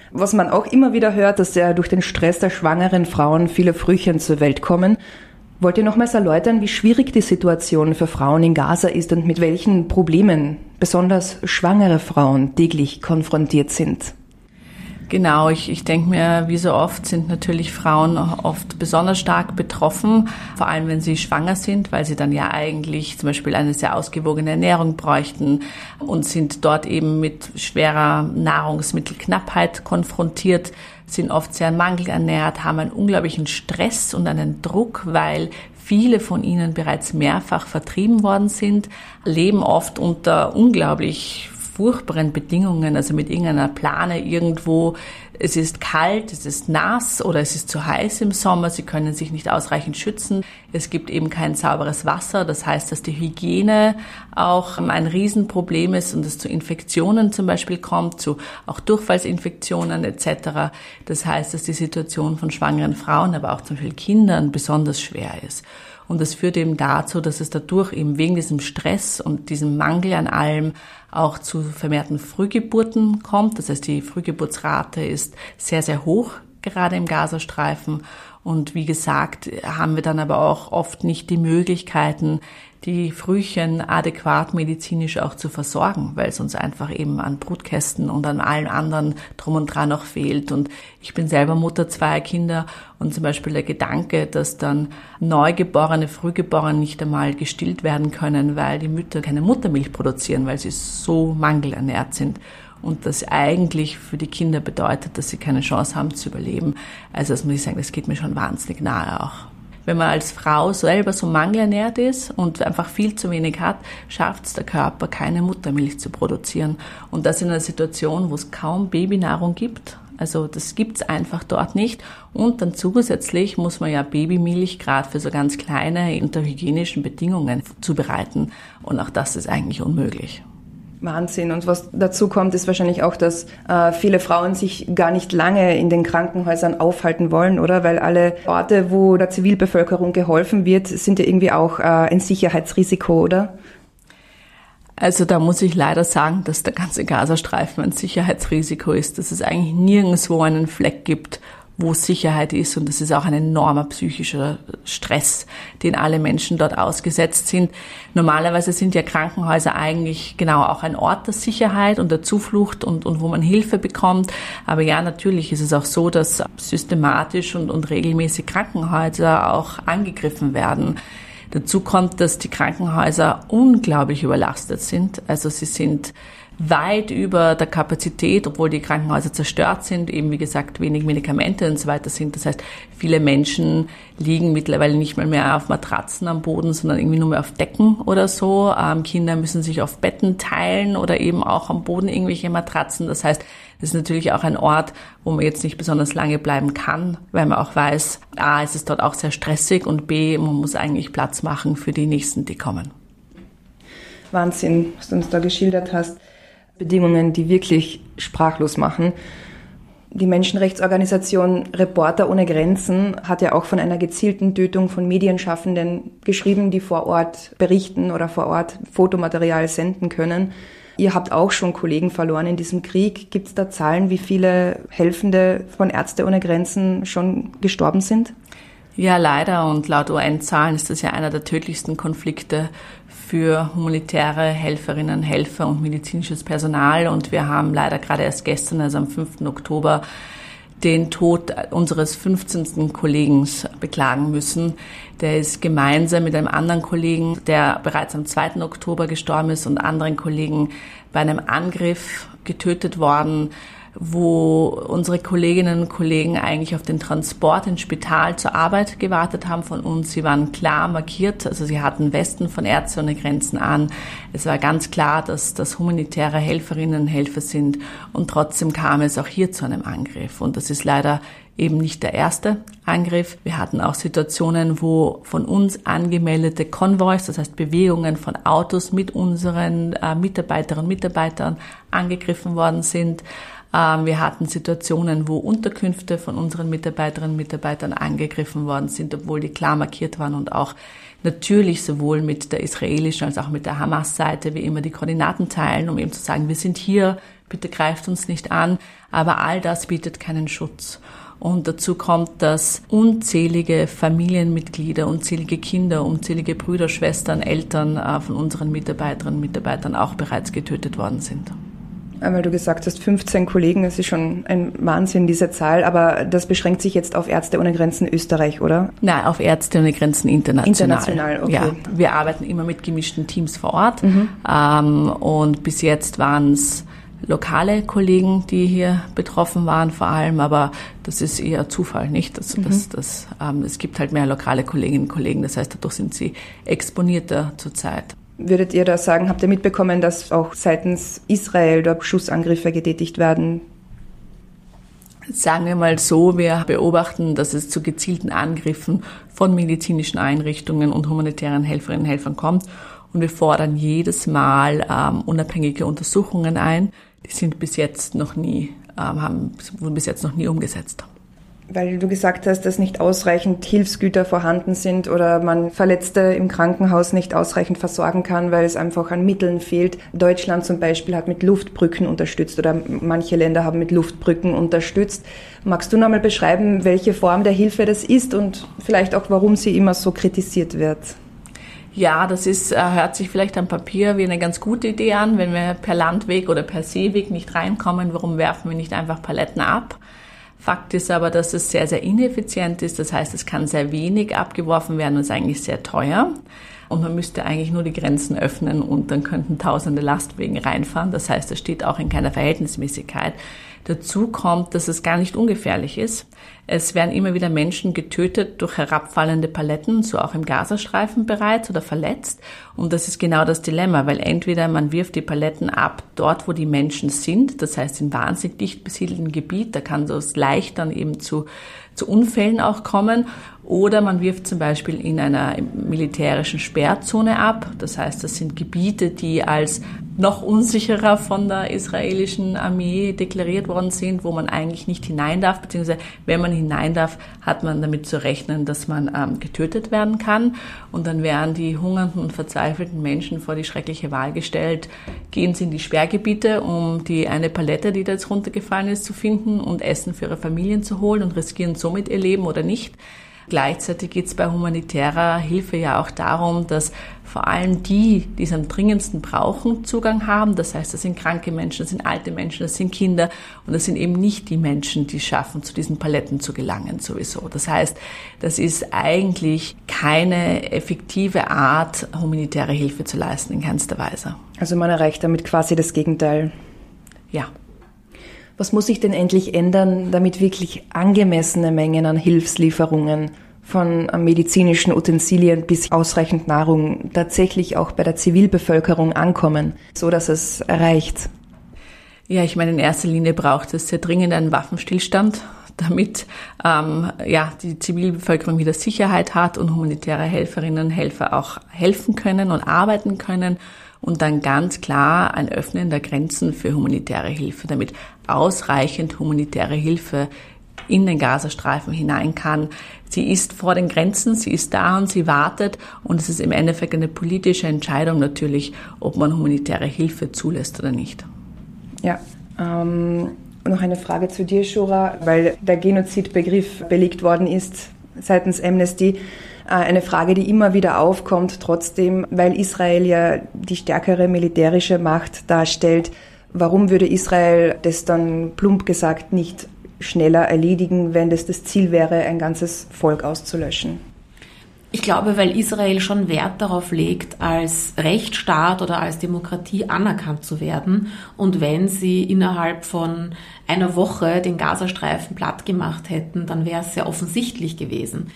Was man auch immer wieder hört, dass ja durch den Stress der schwangeren Frauen viele Frühchen zur Welt kommen. Wollt ihr nochmals erläutern, wie schwierig die Situation für Frauen in Gaza ist und mit welchen Problemen besonders schwangere Frauen täglich konfrontiert sind? Genau, ich denke mir, wie so oft sind natürlich Frauen oft besonders stark betroffen, vor allem wenn sie schwanger sind, weil sie dann ja eigentlich zum Beispiel eine sehr ausgewogene Ernährung bräuchten und sind dort eben mit schwerer Nahrungsmittelknappheit konfrontiert, sind oft sehr mangelernährt, haben einen unglaublichen Stress und einen Druck, weil viele von ihnen bereits mehrfach vertrieben worden sind, leben oft unter unglaublich furchtbaren Bedingungen, also mit irgendeiner Plane irgendwo. Es ist kalt, es ist nass oder es ist zu heiß im Sommer, sie können sich nicht ausreichend schützen. Es gibt eben kein sauberes Wasser, das heißt, dass die Hygiene auch ein Riesenproblem ist und es zu Infektionen zum Beispiel kommt, zu auch Durchfallsinfektionen etc. Das heißt, dass die Situation von schwangeren Frauen, aber auch zum Beispiel Kindern besonders schwer ist. Und das führt eben dazu, dass es dadurch eben wegen diesem Stress und diesem Mangel an allem auch zu vermehrten Frühgeburten kommt. Das heißt, die Frühgeburtsrate ist sehr, sehr hoch, gerade im Gazastreifen. Und wie gesagt, haben wir dann aber auch oft nicht die Möglichkeiten, die Frühchen adäquat medizinisch auch zu versorgen, weil es uns einfach eben an Brutkästen und an allen anderen drum und dran noch fehlt. Und ich bin selber Mutter zweier Kinder und zum Beispiel der Gedanke, dass dann Neugeborene, Frühgeborene nicht einmal gestillt werden können, weil die Mütter keine Muttermilch produzieren, weil sie so mangelernährt sind. Und das eigentlich für die Kinder bedeutet, dass sie keine Chance haben zu überleben. Also das muss ich sagen, das geht mir schon wahnsinnig nahe auch. Wenn man als Frau selber so mangelernährt ist und einfach viel zu wenig hat, schafft es der Körper, keine Muttermilch zu produzieren. Und das in einer Situation, wo es kaum Babynahrung gibt. Also das gibt's einfach dort nicht. Und dann zusätzlich muss man ja Babymilch gerade für so ganz kleine unter hygienischen Bedingungen zubereiten. Und auch das ist eigentlich unmöglich. Wahnsinn. Und was dazu kommt, ist wahrscheinlich auch, dass viele Frauen sich gar nicht lange in den Krankenhäusern aufhalten wollen, oder? Weil alle Orte, wo der Zivilbevölkerung geholfen wird, sind ja irgendwie auch ein Sicherheitsrisiko, oder? Also da muss ich leider sagen, dass der ganze Gazastreifen ein Sicherheitsrisiko ist, dass es eigentlich nirgendwo einen Fleck gibt, wo Sicherheit ist, und das ist auch ein enormer psychischer Stress, den alle Menschen dort ausgesetzt sind. Normalerweise sind ja Krankenhäuser eigentlich genau auch ein Ort der Sicherheit und der Zuflucht und wo man Hilfe bekommt. Aber ja, natürlich ist es auch so, dass systematisch und regelmäßig Krankenhäuser auch angegriffen werden. Dazu kommt, dass die Krankenhäuser unglaublich überlastet sind. Also sie sind weit über der Kapazität, obwohl die Krankenhäuser zerstört sind, eben wie gesagt wenig Medikamente und so weiter sind. Das heißt, viele Menschen liegen mittlerweile nicht mal mehr auf Matratzen am Boden, sondern irgendwie nur mehr auf Decken oder so. Kinder müssen sich auf Betten teilen oder eben auch am Boden irgendwelche Matratzen. Das heißt, das ist natürlich auch ein Ort, wo man jetzt nicht besonders lange bleiben kann, weil man auch weiß, A, es ist dort auch sehr stressig und B, man muss eigentlich Platz machen für die Nächsten, die kommen. Wahnsinn, was du uns da geschildert hast. Bedingungen, die wirklich sprachlos machen. Die Menschenrechtsorganisation Reporter ohne Grenzen hat ja auch von einer gezielten Tötung von Medienschaffenden geschrieben, die vor Ort berichten oder vor Ort Fotomaterial senden können. Ihr habt auch schon Kollegen verloren in diesem Krieg. Gibt es da Zahlen, wie viele Helfende von Ärzte ohne Grenzen schon gestorben sind? Ja, leider. Und laut UN-Zahlen ist das ja einer der tödlichsten Konflikte für humanitäre Helferinnen, Helfer und medizinisches Personal. Und wir haben leider gerade erst gestern, also am 5. Oktober, den Tod unseres 15. Kollegen beklagen müssen. Der ist gemeinsam mit einem anderen Kollegen, der bereits am 2. Oktober gestorben ist, und anderen Kollegen bei einem Angriff getötet worden, wo unsere Kolleginnen und Kollegen eigentlich auf den Transport ins Spital zur Arbeit gewartet haben von uns. Sie waren klar markiert, also sie hatten Westen von Ärzte ohne Grenzen an. Es war ganz klar, dass das humanitäre Helferinnen und Helfer sind, und trotzdem kam es auch hier zu einem Angriff. Und das ist leider eben nicht der erste Angriff. Wir hatten auch Situationen, wo von uns angemeldete Konvois, das heißt Bewegungen von Autos mit unseren Mitarbeiterinnen und Mitarbeitern angegriffen worden sind. Wir hatten Situationen, wo Unterkünfte von unseren Mitarbeiterinnen und Mitarbeitern angegriffen worden sind, obwohl die klar markiert waren und auch natürlich sowohl mit der israelischen als auch mit der Hamas-Seite wie immer die Koordinaten teilen, um eben zu sagen, wir sind hier, bitte greift uns nicht an. Aber all das bietet keinen Schutz. Und dazu kommt, dass unzählige Familienmitglieder, unzählige Kinder, unzählige Brüder, Schwestern, Eltern von unseren Mitarbeiterinnen und Mitarbeitern auch bereits getötet worden sind. Weil du gesagt hast, 15 Kollegen, das ist schon ein Wahnsinn, diese Zahl, aber das beschränkt sich jetzt auf Ärzte ohne Grenzen Österreich, oder? Nein, auf Ärzte ohne Grenzen international. International, okay. Ja, wir arbeiten immer mit gemischten Teams vor Ort und bis jetzt waren es lokale Kollegen, die hier betroffen waren vor allem, aber das ist eher Zufall, nicht? Es gibt halt mehr lokale Kolleginnen und Kollegen, das heißt, dadurch sind sie exponierter zurzeit. Würdet ihr da sagen, habt ihr mitbekommen, dass auch seitens Israel dort Schussangriffe getätigt werden? Sagen wir mal so, wir beobachten, dass es zu gezielten Angriffen von medizinischen Einrichtungen und humanitären Helferinnen und Helfern kommt. Und wir fordern jedes Mal unabhängige Untersuchungen ein. Die sind bis jetzt noch nie, wurden bis jetzt noch nie umgesetzt. Weil du gesagt hast, dass nicht ausreichend Hilfsgüter vorhanden sind oder man Verletzte im Krankenhaus nicht ausreichend versorgen kann, weil es einfach an Mitteln fehlt. Deutschland zum Beispiel hat mit Luftbrücken unterstützt oder manche Länder haben mit Luftbrücken unterstützt. Magst du noch mal beschreiben, welche Form der Hilfe das ist und vielleicht auch, warum sie immer so kritisiert wird? Ja, das hört sich vielleicht am Papier wie eine ganz gute Idee an. Wenn wir per Landweg oder per Seeweg nicht reinkommen, warum werfen wir nicht einfach Paletten ab? Fakt ist aber, dass es sehr, sehr ineffizient ist. Das heißt, es kann sehr wenig abgeworfen werden und ist eigentlich sehr teuer. Und man müsste eigentlich nur die Grenzen öffnen und dann könnten tausende Lastwagen reinfahren. Das heißt, es steht auch in keiner Verhältnismäßigkeit. Dazu kommt, dass es gar nicht ungefährlich ist. Es werden immer wieder Menschen getötet durch herabfallende Paletten, so auch im Gazastreifen bereits oder verletzt. Und das ist genau das Dilemma, weil entweder man wirft die Paletten ab dort, wo die Menschen sind, das heißt in wahnsinnig dicht besiedelten Gebiet, da kann es leicht dann eben zu Unfällen auch kommen. Oder man wirft zum Beispiel in einer militärischen Sperrzone ab. Das heißt, das sind Gebiete, die als noch unsicherer von der israelischen Armee deklariert worden sind, wo man eigentlich nicht hinein darf, beziehungsweise wenn man hinein darf, hat man damit zu rechnen, dass man getötet werden kann. Und dann werden die hungernden und verzweifelten Menschen vor die schreckliche Wahl gestellt, gehen sie in die Sperrgebiete, um die eine Palette, die da jetzt runtergefallen ist, zu finden und Essen für ihre Familien zu holen und riskieren somit ihr Leben oder nicht. Gleichzeitig geht es bei humanitärer Hilfe ja auch darum, dass vor allem die es am dringendsten brauchen, Zugang haben. Das heißt, das sind kranke Menschen, das sind alte Menschen, das sind Kinder und das sind eben nicht die Menschen, die es schaffen, zu diesen Paletten zu gelangen sowieso. Das heißt, das ist eigentlich keine effektive Art, humanitäre Hilfe zu leisten, in keinster Weise. Also man erreicht damit quasi das Gegenteil. Ja. Was muss sich denn endlich ändern, damit wirklich angemessene Mengen an Hilfslieferungen von medizinischen Utensilien bis ausreichend Nahrung tatsächlich auch bei der Zivilbevölkerung ankommen, so dass es reicht? Ja, ich meine, in erster Linie braucht es sehr dringend einen Waffenstillstand, damit die Zivilbevölkerung wieder Sicherheit hat und humanitäre Helferinnen und Helfer auch helfen können und arbeiten können. Und dann ganz klar ein Öffnen der Grenzen für humanitäre Hilfe, damit ausreichend humanitäre Hilfe in den Gazastreifen hinein kann. Sie ist vor den Grenzen, sie ist da und sie wartet. Und es ist im Endeffekt eine politische Entscheidung natürlich, ob man humanitäre Hilfe zulässt oder nicht. Ja, noch eine Frage zu dir, Shura, weil der Genozidbegriff belegt worden ist seitens Amnesty. Eine Frage, die immer wieder aufkommt, trotzdem, weil Israel ja die stärkere militärische Macht darstellt. Warum würde Israel das dann plump gesagt nicht schneller erledigen, wenn das Ziel wäre, ein ganzes Volk auszulöschen? Ich glaube, weil Israel schon Wert darauf legt, als Rechtsstaat oder als Demokratie anerkannt zu werden. Und wenn sie innerhalb von einer Woche den Gazastreifen platt gemacht hätten, dann wäre es sehr offensichtlich gewesen.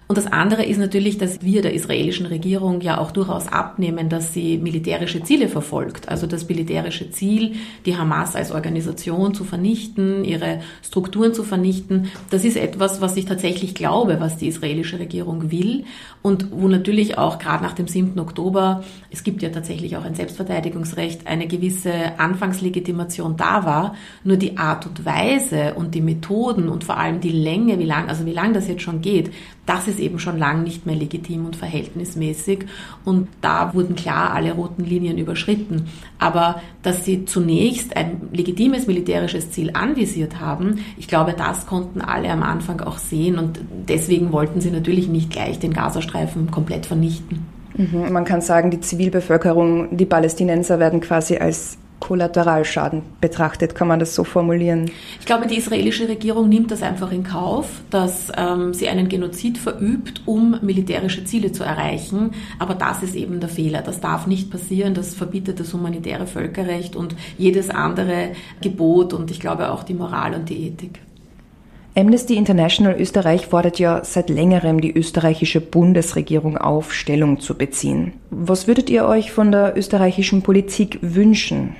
Und das andere ist natürlich, dass wir der israelischen Regierung ja auch durchaus abnehmen, dass sie militärische Ziele verfolgt. Also das militärische Ziel, die Hamas als Organisation zu vernichten, ihre Strukturen zu vernichten, das ist etwas, was ich tatsächlich glaube, was die israelische Regierung will und wo natürlich auch gerade nach dem 7. Oktober, es gibt ja tatsächlich auch ein Selbstverteidigungsrecht, eine gewisse Anfangslegitimation da war. Nur die Art und Weise und die Methoden und vor allem die Länge, wie lang das jetzt schon geht, das ist eben schon lang nicht mehr legitim und verhältnismäßig. Und da wurden klar alle roten Linien überschritten. Aber dass sie zunächst ein legitimes militärisches Ziel anvisiert haben, ich glaube, das konnten alle am Anfang auch sehen. Und deswegen wollten sie natürlich nicht gleich den Gazastreifen komplett vernichten. Man kann sagen, die Zivilbevölkerung, die Palästinenser werden quasi als Kollateralschaden betrachtet, kann man das so formulieren? Ich glaube, die israelische Regierung nimmt das einfach in Kauf, dass sie einen Genozid verübt, um militärische Ziele zu erreichen. Aber das ist eben der Fehler. Das darf nicht passieren. Das verbietet das humanitäre Völkerrecht und jedes andere Gebot und ich glaube auch die Moral und die Ethik. Amnesty International Österreich fordert ja seit längerem die österreichische Bundesregierung auf, Stellung zu beziehen. Was würdet ihr euch von der österreichischen Politik wünschen?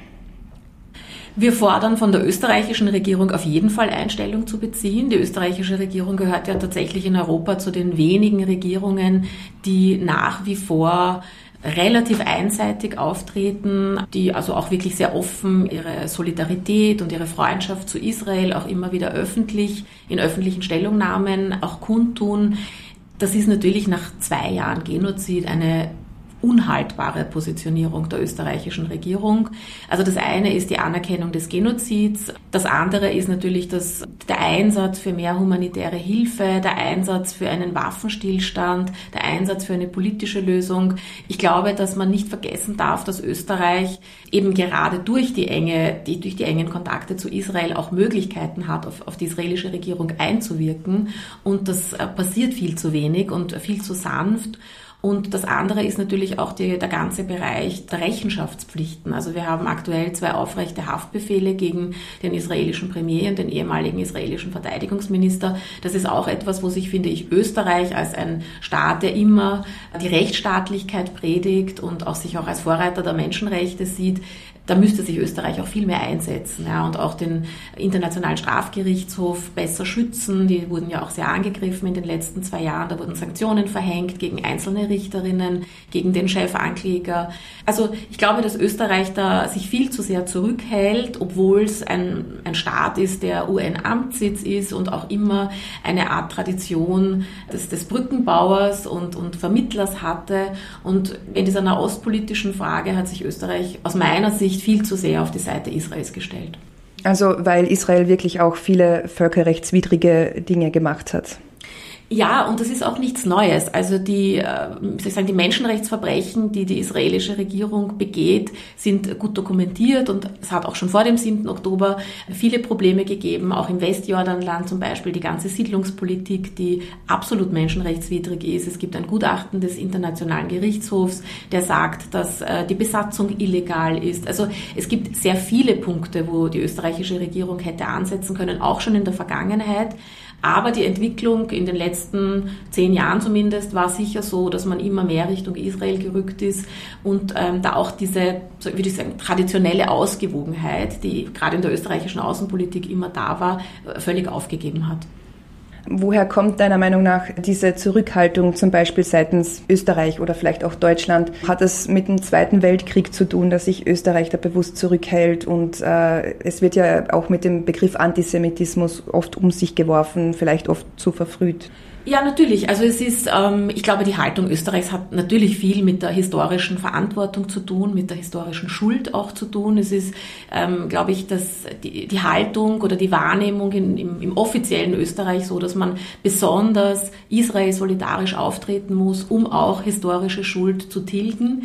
Wir fordern von der österreichischen Regierung auf jeden Fall Einstellung zu beziehen. Die österreichische Regierung gehört ja tatsächlich in Europa zu den wenigen Regierungen, die nach wie vor relativ einseitig auftreten, die also auch wirklich sehr offen ihre Solidarität und ihre Freundschaft zu Israel auch immer wieder öffentlich, in öffentlichen Stellungnahmen auch kundtun. Das ist natürlich nach 2 Jahren Genozid eine unhaltbare Positionierung der österreichischen Regierung. Also das eine ist die Anerkennung des Genozids, das andere ist natürlich der Einsatz für mehr humanitäre Hilfe, der Einsatz für einen Waffenstillstand, der Einsatz für eine politische Lösung. Ich glaube, dass man nicht vergessen darf, dass Österreich eben gerade durch die engen Kontakte zu Israel auch Möglichkeiten hat, auf die israelische Regierung einzuwirken. Und das passiert viel zu wenig und viel zu sanft. Und das andere ist natürlich auch der ganze Bereich der Rechenschaftspflichten. Also wir haben aktuell 2 aufrechte Haftbefehle gegen den israelischen Premier und den ehemaligen israelischen Verteidigungsminister. Das ist auch etwas, wo sich, finde ich, Österreich als ein Staat, der immer die Rechtsstaatlichkeit predigt und auch sich auch als Vorreiter der Menschenrechte sieht, da müsste sich Österreich auch viel mehr einsetzen, ja, und auch den Internationalen Strafgerichtshof besser schützen. Die wurden ja auch sehr angegriffen in den letzten 2 Jahren. Da wurden Sanktionen verhängt gegen einzelne Richterinnen, gegen den Chefankläger. Also ich glaube, dass Österreich da sich viel zu sehr zurückhält, obwohl es ein Staat ist, der UN-Amtssitz ist und auch immer eine Art Tradition des Brückenbauers und Vermittlers hatte. Und in dieser nahostpolitischen Frage hat sich Österreich aus meiner Sicht viel zu sehr auf die Seite Israels gestellt. Also weil Israel wirklich auch viele völkerrechtswidrige Dinge gemacht hat. Ja, und das ist auch nichts Neues. Also die Menschenrechtsverbrechen, die die israelische Regierung begeht, sind gut dokumentiert und es hat auch schon vor dem 7. Oktober viele Probleme gegeben, auch im Westjordanland zum Beispiel die ganze Siedlungspolitik, die absolut menschenrechtswidrig ist. Es gibt ein Gutachten des Internationalen Gerichtshofs, der sagt, dass die Besatzung illegal ist. Also es gibt sehr viele Punkte, wo die österreichische Regierung hätte ansetzen können, auch schon in der Vergangenheit. Aber die Entwicklung in den letzten 10 Jahren zumindest war sicher so, dass man immer mehr Richtung Israel gerückt ist und da auch diese, würde ich sagen, traditionelle Ausgewogenheit, die gerade in der österreichischen Außenpolitik immer da war, völlig aufgegeben hat. Woher kommt deiner Meinung nach diese Zurückhaltung zum Beispiel seitens Österreich oder vielleicht auch Deutschland? Hat es mit dem Zweiten Weltkrieg zu tun, dass sich Österreich da bewusst zurückhält? Und es wird ja auch mit dem Begriff Antisemitismus oft um sich geworfen, vielleicht oft zu verfrüht. Ja, natürlich. Also es ist, ich glaube, die Haltung Österreichs hat natürlich viel mit der historischen Verantwortung zu tun, mit der historischen Schuld auch zu tun. Es ist, glaube ich, dass die Haltung oder die Wahrnehmung im offiziellen Österreich so, dass man besonders Israel solidarisch auftreten muss, um auch historische Schuld zu tilgen.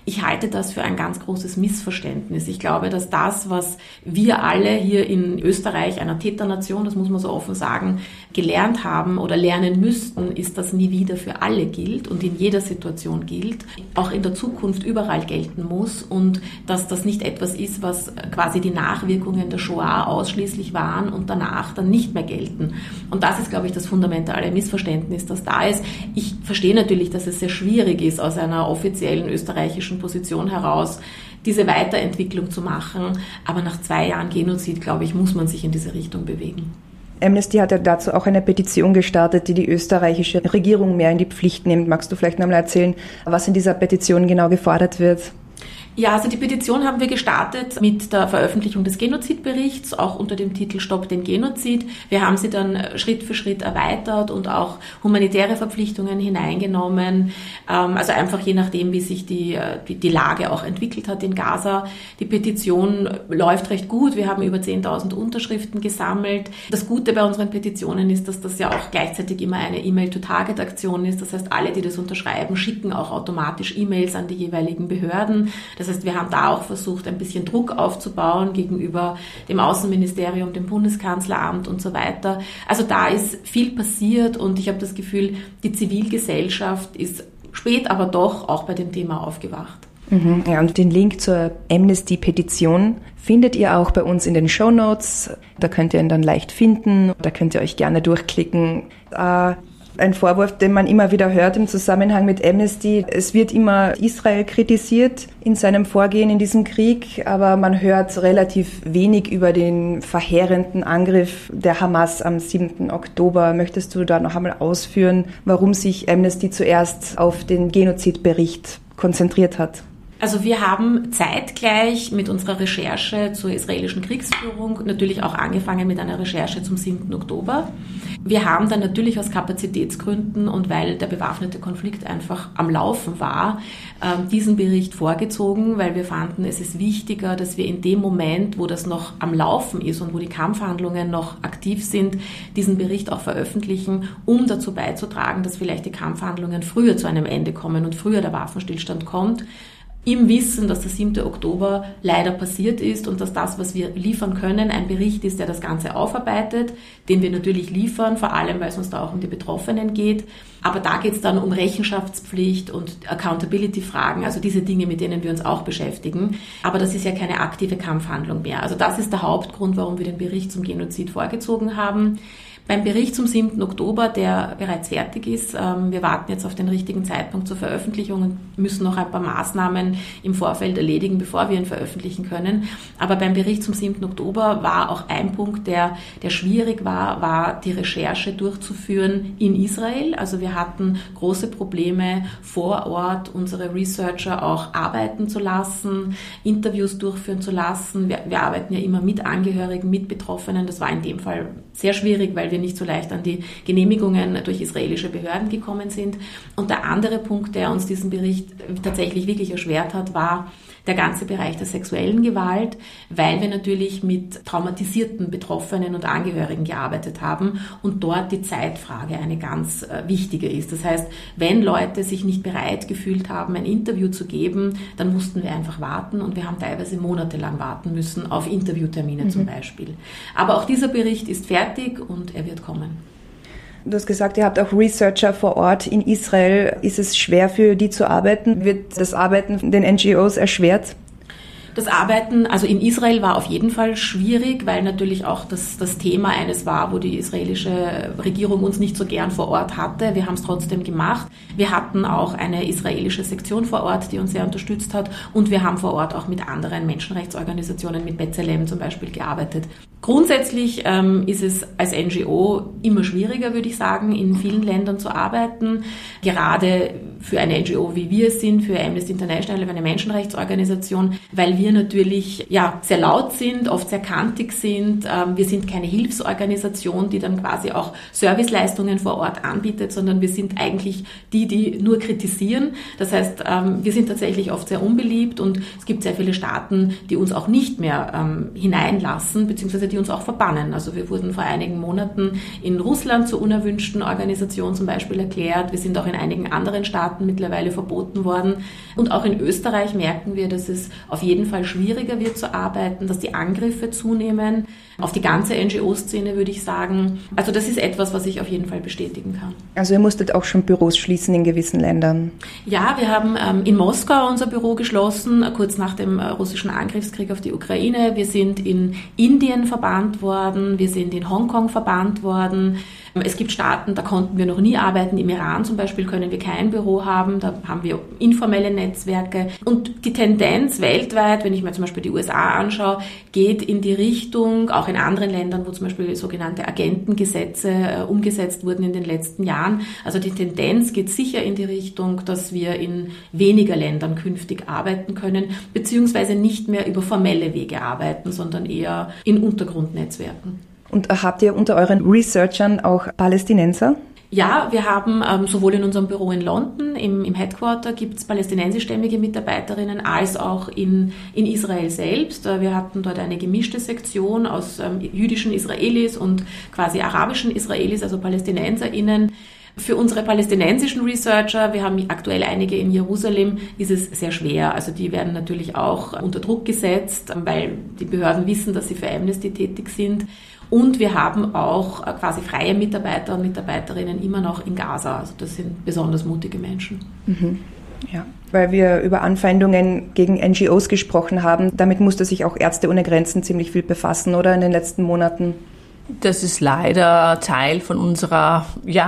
Ich halte das für ein ganz großes Missverständnis. Ich glaube, dass das, was wir alle hier in Österreich, einer Täternation, das muss man so offen sagen, gelernt haben oder lernen müssten, ist, dass nie wieder für alle gilt und in jeder Situation gilt, auch in der Zukunft überall gelten muss und dass das nicht etwas ist, was quasi die Nachwirkungen der Shoah ausschließlich waren und danach dann nicht mehr gelten. Und das ist, glaube ich, das fundamentale Missverständnis, das da ist. Ich verstehe natürlich, dass es sehr schwierig ist, aus einer offiziellen österreichischen Position heraus diese Weiterentwicklung zu machen. Aber nach 2 Jahren Genozid, glaube ich, muss man sich in diese Richtung bewegen. Amnesty hat ja dazu auch eine Petition gestartet, die die österreichische Regierung mehr in die Pflicht nimmt. Magst du vielleicht einmal erzählen, was in dieser Petition genau gefordert wird? Ja, also die Petition haben wir gestartet mit der Veröffentlichung des Genozidberichts, auch unter dem Titel Stopp den Genozid. Wir haben sie dann Schritt für Schritt erweitert und auch humanitäre Verpflichtungen hineingenommen. Also einfach je nachdem, wie sich die Lage auch entwickelt hat in Gaza. Die Petition läuft recht gut. Wir haben über 10.000 Unterschriften gesammelt. Das Gute bei unseren Petitionen ist, dass das ja auch gleichzeitig immer eine E-Mail-to-Target-Aktion ist. Das heißt, alle, die das unterschreiben, schicken auch automatisch E-Mails an die jeweiligen Behörden. Das heißt, wir haben da auch versucht, ein bisschen Druck aufzubauen gegenüber dem Außenministerium, dem Bundeskanzleramt und so weiter. Also da ist viel passiert und ich habe das Gefühl, die Zivilgesellschaft ist spät, aber doch auch bei dem Thema aufgewacht. Ja, und den Link zur Amnesty-Petition findet ihr auch bei uns in den Shownotes. Da könnt ihr ihn dann leicht finden. Da könnt ihr euch gerne durchklicken. Ein Vorwurf, den man immer wieder hört im Zusammenhang mit Amnesty. Es wird immer Israel kritisiert in seinem Vorgehen in diesem Krieg, aber man hört relativ wenig über den verheerenden Angriff der Hamas am 7. Oktober. Möchtest du da noch einmal ausführen, warum sich Amnesty zuerst auf den Genozidbericht konzentriert hat? Also wir haben zeitgleich mit unserer Recherche zur israelischen Kriegsführung natürlich auch angefangen mit einer Recherche zum 7. Oktober. Wir haben dann natürlich aus Kapazitätsgründen und weil der bewaffnete Konflikt einfach am Laufen war, diesen Bericht vorgezogen, weil wir fanden, es ist wichtiger, dass wir in dem Moment, wo das noch am Laufen ist und wo die Kampfhandlungen noch aktiv sind, diesen Bericht auch veröffentlichen, um dazu beizutragen, dass vielleicht die Kampfhandlungen früher zu einem Ende kommen und früher der Waffenstillstand kommt. Im Wissen, dass der 7. Oktober leider passiert ist und dass das, was wir liefern können, ein Bericht ist, der das Ganze aufarbeitet, den wir natürlich liefern, vor allem, weil es uns da auch um die Betroffenen geht. Aber da geht es dann um Rechenschaftspflicht und Accountability-Fragen, also diese Dinge, mit denen wir uns auch beschäftigen. Aber das ist ja keine aktive Kampfhandlung mehr. Also das ist der Hauptgrund, warum wir den Bericht zum Genozid vorgezogen haben. Beim Bericht zum 7. Oktober, der bereits fertig ist, wir warten jetzt auf den richtigen Zeitpunkt zur Veröffentlichung und müssen noch ein paar Maßnahmen im Vorfeld erledigen, bevor wir ihn veröffentlichen können. Aber beim Bericht zum 7. Oktober war auch ein Punkt, der schwierig war die Recherche durchzuführen in Israel. Also wir hatten große Probleme vor Ort, unsere Researcher auch arbeiten zu lassen, Interviews durchführen zu lassen. Wir arbeiten ja immer mit Angehörigen, mit Betroffenen. Das war in dem Fall sehr schwierig, weil wir nicht so leicht an die Genehmigungen durch israelische Behörden gekommen sind. Und der andere Punkt, der uns diesen Bericht tatsächlich wirklich erschwert hat, war der ganze Bereich der sexuellen Gewalt, weil wir natürlich mit traumatisierten Betroffenen und Angehörigen gearbeitet haben und dort die Zeitfrage eine ganz wichtige ist. Das heißt, wenn Leute sich nicht bereit gefühlt haben, ein Interview zu geben, dann mussten wir einfach warten und wir haben teilweise monatelang warten müssen auf Interviewtermine zum Beispiel. Aber auch dieser Bericht ist fertig und er wird kommen. Du hast gesagt, ihr habt auch Researcher vor Ort in Israel. Ist es schwer für die zu arbeiten? Wird das Arbeiten den NGOs erschwert? Das Arbeiten, also in Israel war auf jeden Fall schwierig, weil natürlich auch das Thema eines war, wo die israelische Regierung uns nicht so gern vor Ort hatte. Wir haben es trotzdem gemacht. Wir hatten auch eine israelische Sektion vor Ort, die uns sehr unterstützt hat. Und wir haben vor Ort auch mit anderen Menschenrechtsorganisationen, mit B'Tselem zum Beispiel, gearbeitet. Grundsätzlich ist es als NGO immer schwieriger, würde ich sagen, in vielen Ländern zu arbeiten. Gerade für eine NGO, wie wir es sind, für Amnesty International, eine Menschenrechtsorganisation, weil wir natürlich sehr laut sind, oft sehr kantig sind. Wir sind keine Hilfsorganisation, die dann quasi auch Serviceleistungen vor Ort anbietet, sondern wir sind eigentlich die nur kritisieren. Das heißt, wir sind tatsächlich oft sehr unbeliebt und es gibt sehr viele Staaten, die uns auch nicht mehr hineinlassen, beziehungsweise Angriffe, die uns auch verbannen. Also wir wurden vor einigen Monaten in Russland zur unerwünschten Organisation zum Beispiel erklärt. Wir sind auch in einigen anderen Staaten mittlerweile verboten worden. Und auch in Österreich merken wir, dass es auf jeden Fall schwieriger wird zu arbeiten, dass die Angriffe zunehmen. Auf die ganze NGO-Szene würde ich sagen. Also das ist etwas, was ich auf jeden Fall bestätigen kann. Also ihr musstet auch schon Büros schließen in gewissen Ländern? Ja, wir haben in Moskau unser Büro geschlossen, kurz nach dem russischen Angriffskrieg auf die Ukraine. Wir sind in Indien verbannt worden, wir sind in Hongkong verbannt worden. Es gibt Staaten, da konnten wir noch nie arbeiten. Im Iran zum Beispiel können wir kein Büro haben, da haben wir informelle Netzwerke. Und die Tendenz weltweit, wenn ich mir zum Beispiel die USA anschaue, geht in die Richtung, auch in anderen Ländern, wo zum Beispiel sogenannte Agentengesetze umgesetzt wurden in den letzten Jahren. Also die Tendenz geht sicher in die Richtung, dass wir in weniger Ländern künftig arbeiten können, beziehungsweise nicht mehr über formelle Wege arbeiten, sondern eher in Untergrundnetzwerken. Und habt ihr unter euren Researchern auch Palästinenser? Ja, wir haben sowohl in unserem Büro in London, im Headquarter, gibt es palästinensischstämmige Mitarbeiterinnen, als auch in Israel selbst. Wir hatten dort eine gemischte Sektion aus jüdischen Israelis und quasi arabischen Israelis, also PalästinenserInnen. Für unsere palästinensischen Researcher, wir haben aktuell einige in Jerusalem, ist es sehr schwer. Also die werden natürlich auch unter Druck gesetzt, weil die Behörden wissen, dass sie für Amnesty tätig sind. Und wir haben auch quasi freie Mitarbeiter und Mitarbeiterinnen immer noch in Gaza. Also das sind besonders mutige Menschen. Mhm. Ja, weil wir über Anfeindungen gegen NGOs gesprochen haben. Damit musste sich auch Ärzte ohne Grenzen ziemlich viel befassen, oder in den letzten Monaten? Das ist leider Teil von unserer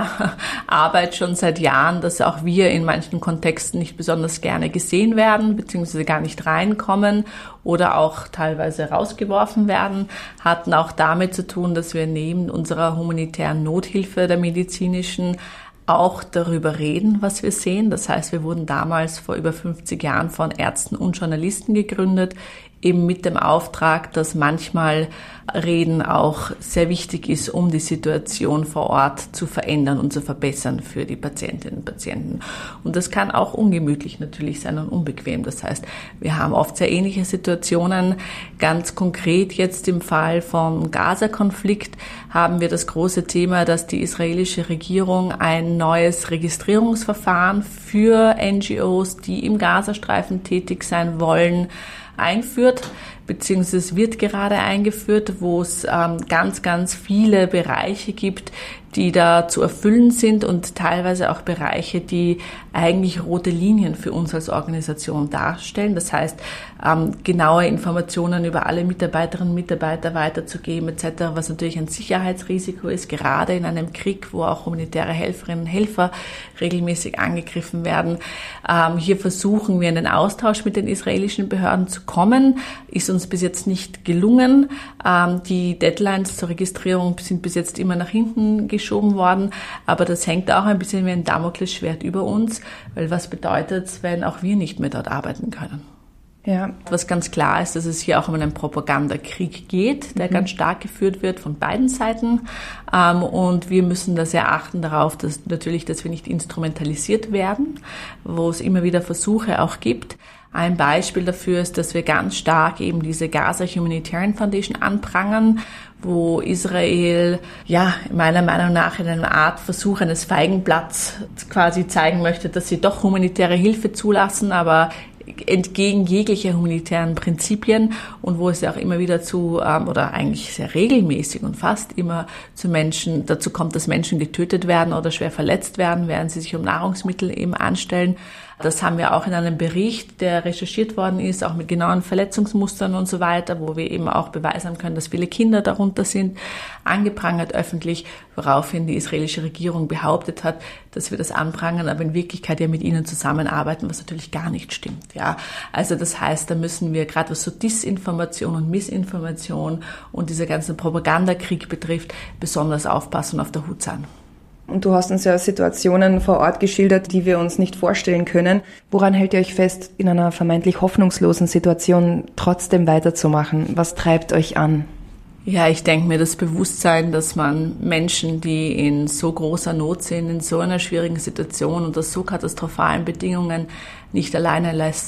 Arbeit schon seit Jahren, dass auch wir in manchen Kontexten nicht besonders gerne gesehen werden, beziehungsweise gar nicht reinkommen oder auch teilweise rausgeworfen werden. Hatten auch damit zu tun, dass wir neben unserer humanitären Nothilfe, der medizinischen, auch darüber reden, was wir sehen. Das heißt, wir wurden damals vor über 50 Jahren von Ärzten und Journalisten gegründet, eben mit dem Auftrag, dass manchmal Reden auch sehr wichtig ist, um die Situation vor Ort zu verändern und zu verbessern für die Patientinnen und Patienten. Und das kann auch ungemütlich natürlich sein und unbequem. Das heißt, wir haben oft sehr ähnliche Situationen. Ganz konkret jetzt im Fall vom Gaza-Konflikt haben wir das große Thema, dass die israelische Regierung ein neues Registrierungsverfahren für NGOs, die im Gazastreifen tätig sein wollen, einführt, beziehungsweise es wird gerade eingeführt, wo es ganz, ganz viele Bereiche gibt, die da zu erfüllen sind und teilweise auch Bereiche, die eigentlich rote Linien für uns als Organisation darstellen. Das heißt, genaue Informationen über alle Mitarbeiterinnen und Mitarbeiter weiterzugeben etc., was natürlich ein Sicherheitsrisiko ist, gerade in einem Krieg, wo auch humanitäre Helferinnen und Helfer regelmäßig angegriffen werden. Hier versuchen wir in den Austausch mit den israelischen Behörden zu kommen. Ist uns bis jetzt nicht gelungen. Die Deadlines zur Registrierung sind bis jetzt immer nach hinten geschoben worden, aber das hängt auch ein bisschen wie ein Damoklesschwert über uns, weil was bedeutet es, wenn auch wir nicht mehr dort arbeiten können? Ja. Was ganz klar ist, dass es hier auch um einen Propagandakrieg geht, der ganz stark geführt wird von beiden Seiten. Und wir müssen da sehr achten darauf, dass wir nicht instrumentalisiert werden, wo es immer wieder Versuche auch gibt. Ein Beispiel dafür ist, dass wir ganz stark eben diese Gaza Humanitarian Foundation anprangern, wo Israel, meiner Meinung nach in einer Art Versuch eines Feigenblatts quasi zeigen möchte, dass sie doch humanitäre Hilfe zulassen, aber entgegen jeglicher humanitären Prinzipien und wo es ja auch immer wieder oder eigentlich sehr regelmäßig und fast immer dazu kommt, dass Menschen getötet werden oder schwer verletzt werden, während sie sich um Nahrungsmittel eben anstellen. Das haben wir auch in einem Bericht, der recherchiert worden ist, auch mit genauen Verletzungsmustern und so weiter, wo wir eben auch beweisen können, dass viele Kinder darunter sind, angeprangert öffentlich, woraufhin die israelische Regierung behauptet hat, dass wir das anprangern, aber in Wirklichkeit ja mit ihnen zusammenarbeiten, was natürlich gar nicht stimmt. Ja, also das heißt, da müssen wir gerade was so Disinformation und Missinformation und dieser ganzen Propagandakrieg betrifft, besonders aufpassen und auf der Hut sein. Und du hast uns ja Situationen vor Ort geschildert, die wir uns nicht vorstellen können. Woran hält ihr euch fest, in einer vermeintlich hoffnungslosen Situation trotzdem weiterzumachen? Was treibt euch an? Ja, ich denke mir, das Bewusstsein, dass man Menschen, die in so großer Not sind, in so einer schwierigen Situation unter so katastrophalen Bedingungen nicht alleine lässt.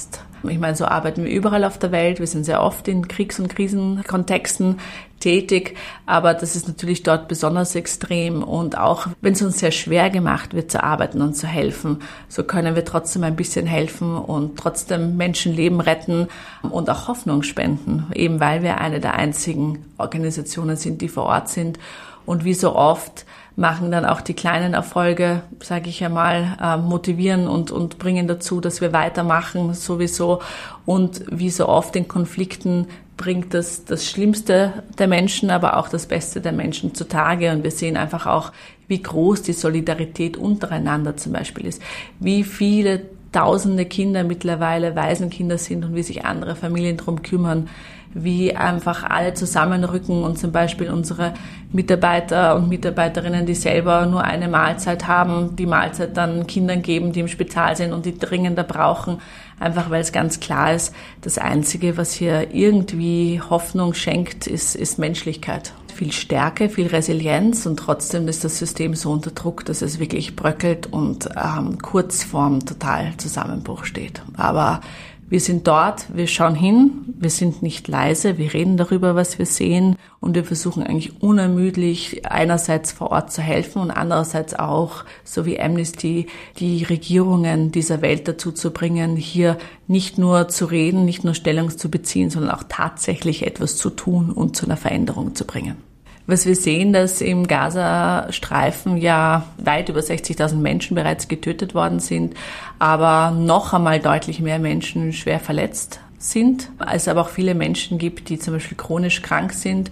Ich meine, so arbeiten wir überall auf der Welt. Wir sind sehr oft in Kriegs- und Krisenkontexten tätig, aber das ist natürlich dort besonders extrem. Und auch wenn es uns sehr schwer gemacht wird, zu arbeiten und zu helfen, so können wir trotzdem ein bisschen helfen und trotzdem Menschenleben retten und auch Hoffnung spenden, eben weil wir eine der einzigen Organisationen sind, die vor Ort sind. Und wie so oft machen dann auch die kleinen Erfolge, sage ich einmal, motivieren und bringen dazu, dass wir weitermachen sowieso. Und wie so oft in Konflikten bringt das Schlimmste der Menschen, aber auch das Beste der Menschen zutage. Und wir sehen einfach auch, wie groß die Solidarität untereinander zum Beispiel ist. Wie viele tausende Kinder mittlerweile Waisenkinder sind und wie sich andere Familien drum kümmern. Wie einfach alle zusammenrücken und zum Beispiel unsere Mitarbeiter und Mitarbeiterinnen, die selber nur eine Mahlzeit haben, die Mahlzeit dann Kindern geben, die im Spital sind und die dringender brauchen. Einfach weil es ganz klar ist, das Einzige, was hier irgendwie Hoffnung schenkt, ist Menschlichkeit. Viel Stärke, viel Resilienz und trotzdem ist das System so unter Druck, dass es wirklich bröckelt und kurz vorm total Zusammenbruch steht. Aber wir sind dort, wir schauen hin, wir sind nicht leise, wir reden darüber, was wir sehen und wir versuchen eigentlich unermüdlich einerseits vor Ort zu helfen und andererseits auch, so wie Amnesty, die Regierungen dieser Welt dazu zu bringen, hier nicht nur zu reden, nicht nur Stellung zu beziehen, sondern auch tatsächlich etwas zu tun und zu einer Veränderung zu bringen. Was wir sehen, dass im Gazastreifen ja weit über 60.000 Menschen bereits getötet worden sind, aber noch einmal deutlich mehr Menschen schwer verletzt sind. Es aber auch viele Menschen gibt, die zum Beispiel chronisch krank sind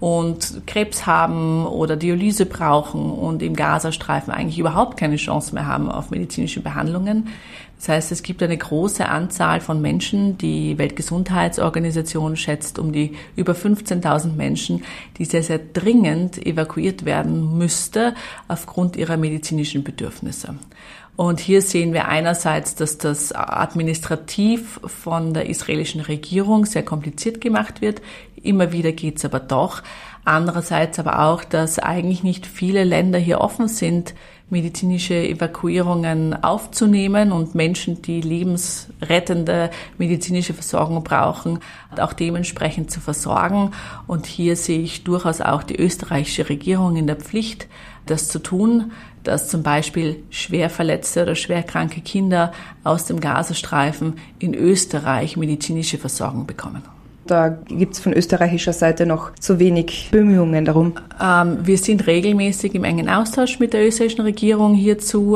und Krebs haben oder Dialyse brauchen und im Gazastreifen eigentlich überhaupt keine Chance mehr haben auf medizinische Behandlungen. Das heißt, es gibt eine große Anzahl von Menschen, die Weltgesundheitsorganisation schätzt um die über 15.000 Menschen, die sehr, sehr dringend evakuiert werden müsste aufgrund ihrer medizinischen Bedürfnisse. Und hier sehen wir einerseits, dass das administrativ von der israelischen Regierung sehr kompliziert gemacht wird. Immer wieder geht's aber doch. Andererseits aber auch, dass eigentlich nicht viele Länder hier offen sind, medizinische Evakuierungen aufzunehmen und Menschen, die lebensrettende medizinische Versorgung brauchen, auch dementsprechend zu versorgen. Und hier sehe ich durchaus auch die österreichische Regierung in der Pflicht, das zu tun, dass zum Beispiel schwer verletzte oder schwerkranke Kinder aus dem Gazastreifen in Österreich medizinische Versorgung bekommen. Da gibt es von österreichischer Seite noch zu wenig Bemühungen darum. Wir sind regelmäßig im engen Austausch mit der österreichischen Regierung hierzu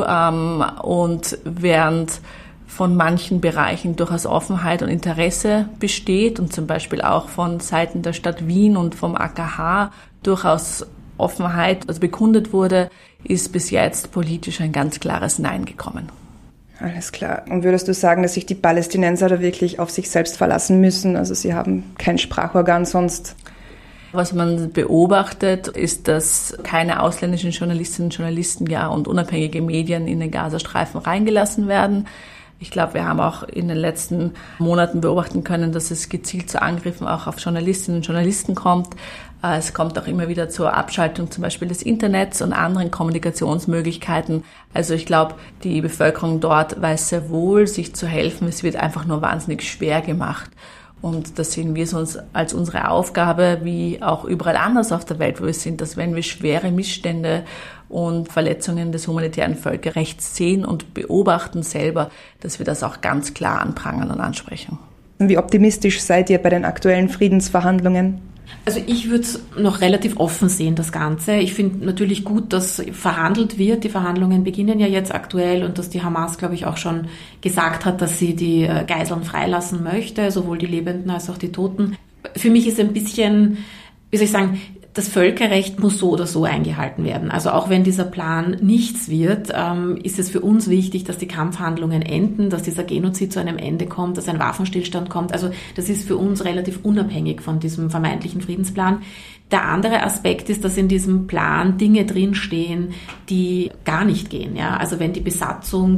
und während von manchen Bereichen durchaus Offenheit und Interesse besteht und zum Beispiel auch von Seiten der Stadt Wien und vom AKH durchaus Offenheit bekundet wurde, ist bis jetzt politisch ein ganz klares Nein gekommen. Alles klar. Und würdest du sagen, dass sich die Palästinenser da wirklich auf sich selbst verlassen müssen? Also sie haben kein Sprachorgan sonst? Was man beobachtet, ist, dass keine ausländischen Journalistinnen und Journalisten und unabhängige Medien in den Gazastreifen reingelassen werden. Ich glaube, wir haben auch in den letzten Monaten beobachten können, dass es gezielt zu Angriffen auch auf Journalistinnen und Journalisten kommt. Es kommt auch immer wieder zur Abschaltung zum Beispiel des Internets und anderen Kommunikationsmöglichkeiten. Also ich glaube, die Bevölkerung dort weiß sehr wohl, sich zu helfen. Es wird einfach nur wahnsinnig schwer gemacht. Und das sehen wir uns als unsere Aufgabe, wie auch überall anders auf der Welt, wo wir sind, dass wenn wir schwere Missstände und Verletzungen des humanitären Völkerrechts sehen und beobachten selber, dass wir das auch ganz klar anprangern und ansprechen. Wie optimistisch seid ihr bei den aktuellen Friedensverhandlungen? Also ich würde es noch relativ offen sehen, das Ganze. Ich finde natürlich gut, dass verhandelt wird. Die Verhandlungen beginnen ja jetzt aktuell und dass die Hamas, glaube ich, auch schon gesagt hat, dass sie die Geiseln freilassen möchte, sowohl die Lebenden als auch die Toten. Für mich ist ein bisschen, wie soll ich sagen, das Völkerrecht muss so oder so eingehalten werden. Also auch wenn dieser Plan nichts wird, ist es für uns wichtig, dass die Kampfhandlungen enden, dass dieser Genozid zu einem Ende kommt, dass ein Waffenstillstand kommt. Also das ist für uns relativ unabhängig von diesem vermeintlichen Friedensplan. Der andere Aspekt ist, dass in diesem Plan Dinge drinstehen, die gar nicht gehen. Ja? Also wenn die Besatzung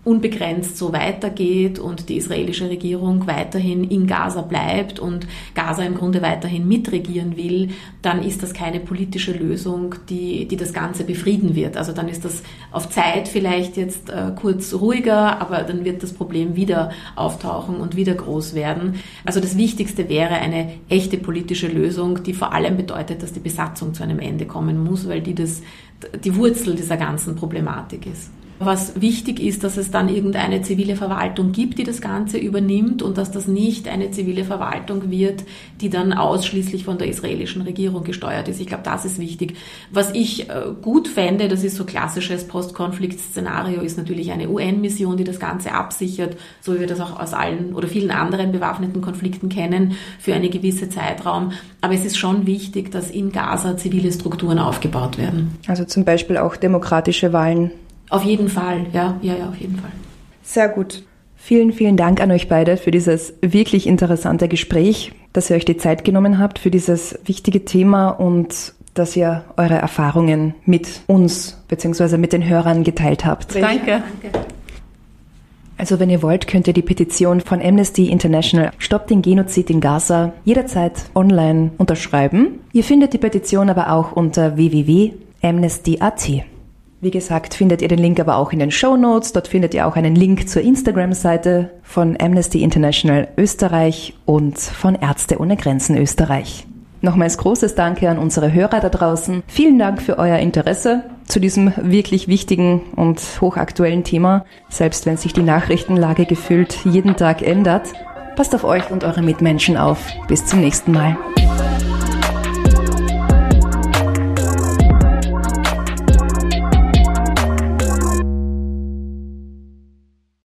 unbegrenzt so weitergeht und die israelische Regierung weiterhin in Gaza bleibt und Gaza im Grunde weiterhin mitregieren will, dann ist das keine politische Lösung, die das Ganze befrieden wird. Also dann ist das auf Zeit vielleicht jetzt kurz ruhiger, aber dann wird das Problem wieder auftauchen und wieder groß werden. Also das Wichtigste wäre eine echte politische Lösung, die vor allem bedeutet, dass die Besatzung zu einem Ende kommen muss, weil die Wurzel dieser ganzen Problematik ist. Was wichtig ist, dass es dann irgendeine zivile Verwaltung gibt, die das Ganze übernimmt und dass das nicht eine zivile Verwaltung wird, die dann ausschließlich von der israelischen Regierung gesteuert ist. Ich glaube, das ist wichtig. Was ich gut fände, das ist so klassisches Post-Konflikt-Szenario, ist natürlich eine UN-Mission, die das Ganze absichert, so wie wir das auch aus allen oder vielen anderen bewaffneten Konflikten kennen, für einen gewissen Zeitraum. Aber es ist schon wichtig, dass in Gaza zivile Strukturen aufgebaut werden. Also zum Beispiel auch demokratische Wahlen. Auf jeden Fall, ja, auf jeden Fall. Sehr gut. Vielen, vielen Dank an euch beide für dieses wirklich interessante Gespräch, dass ihr euch die Zeit genommen habt für dieses wichtige Thema und dass ihr eure Erfahrungen mit uns bzw. mit den Hörern geteilt habt. Danke. Also wenn ihr wollt, könnt ihr die Petition von Amnesty International Stoppt den Genozid in Gaza jederzeit online unterschreiben. Ihr findet die Petition aber auch unter www.amnesty.at. Wie gesagt, findet ihr den Link aber auch in den Shownotes. Dort findet ihr auch einen Link zur Instagram-Seite von Amnesty International Österreich und von Ärzte ohne Grenzen Österreich. Nochmals großes Danke an unsere Hörer da draußen. Vielen Dank für euer Interesse zu diesem wirklich wichtigen und hochaktuellen Thema, selbst wenn sich die Nachrichtenlage gefühlt jeden Tag ändert. Passt auf euch und eure Mitmenschen auf. Bis zum nächsten Mal.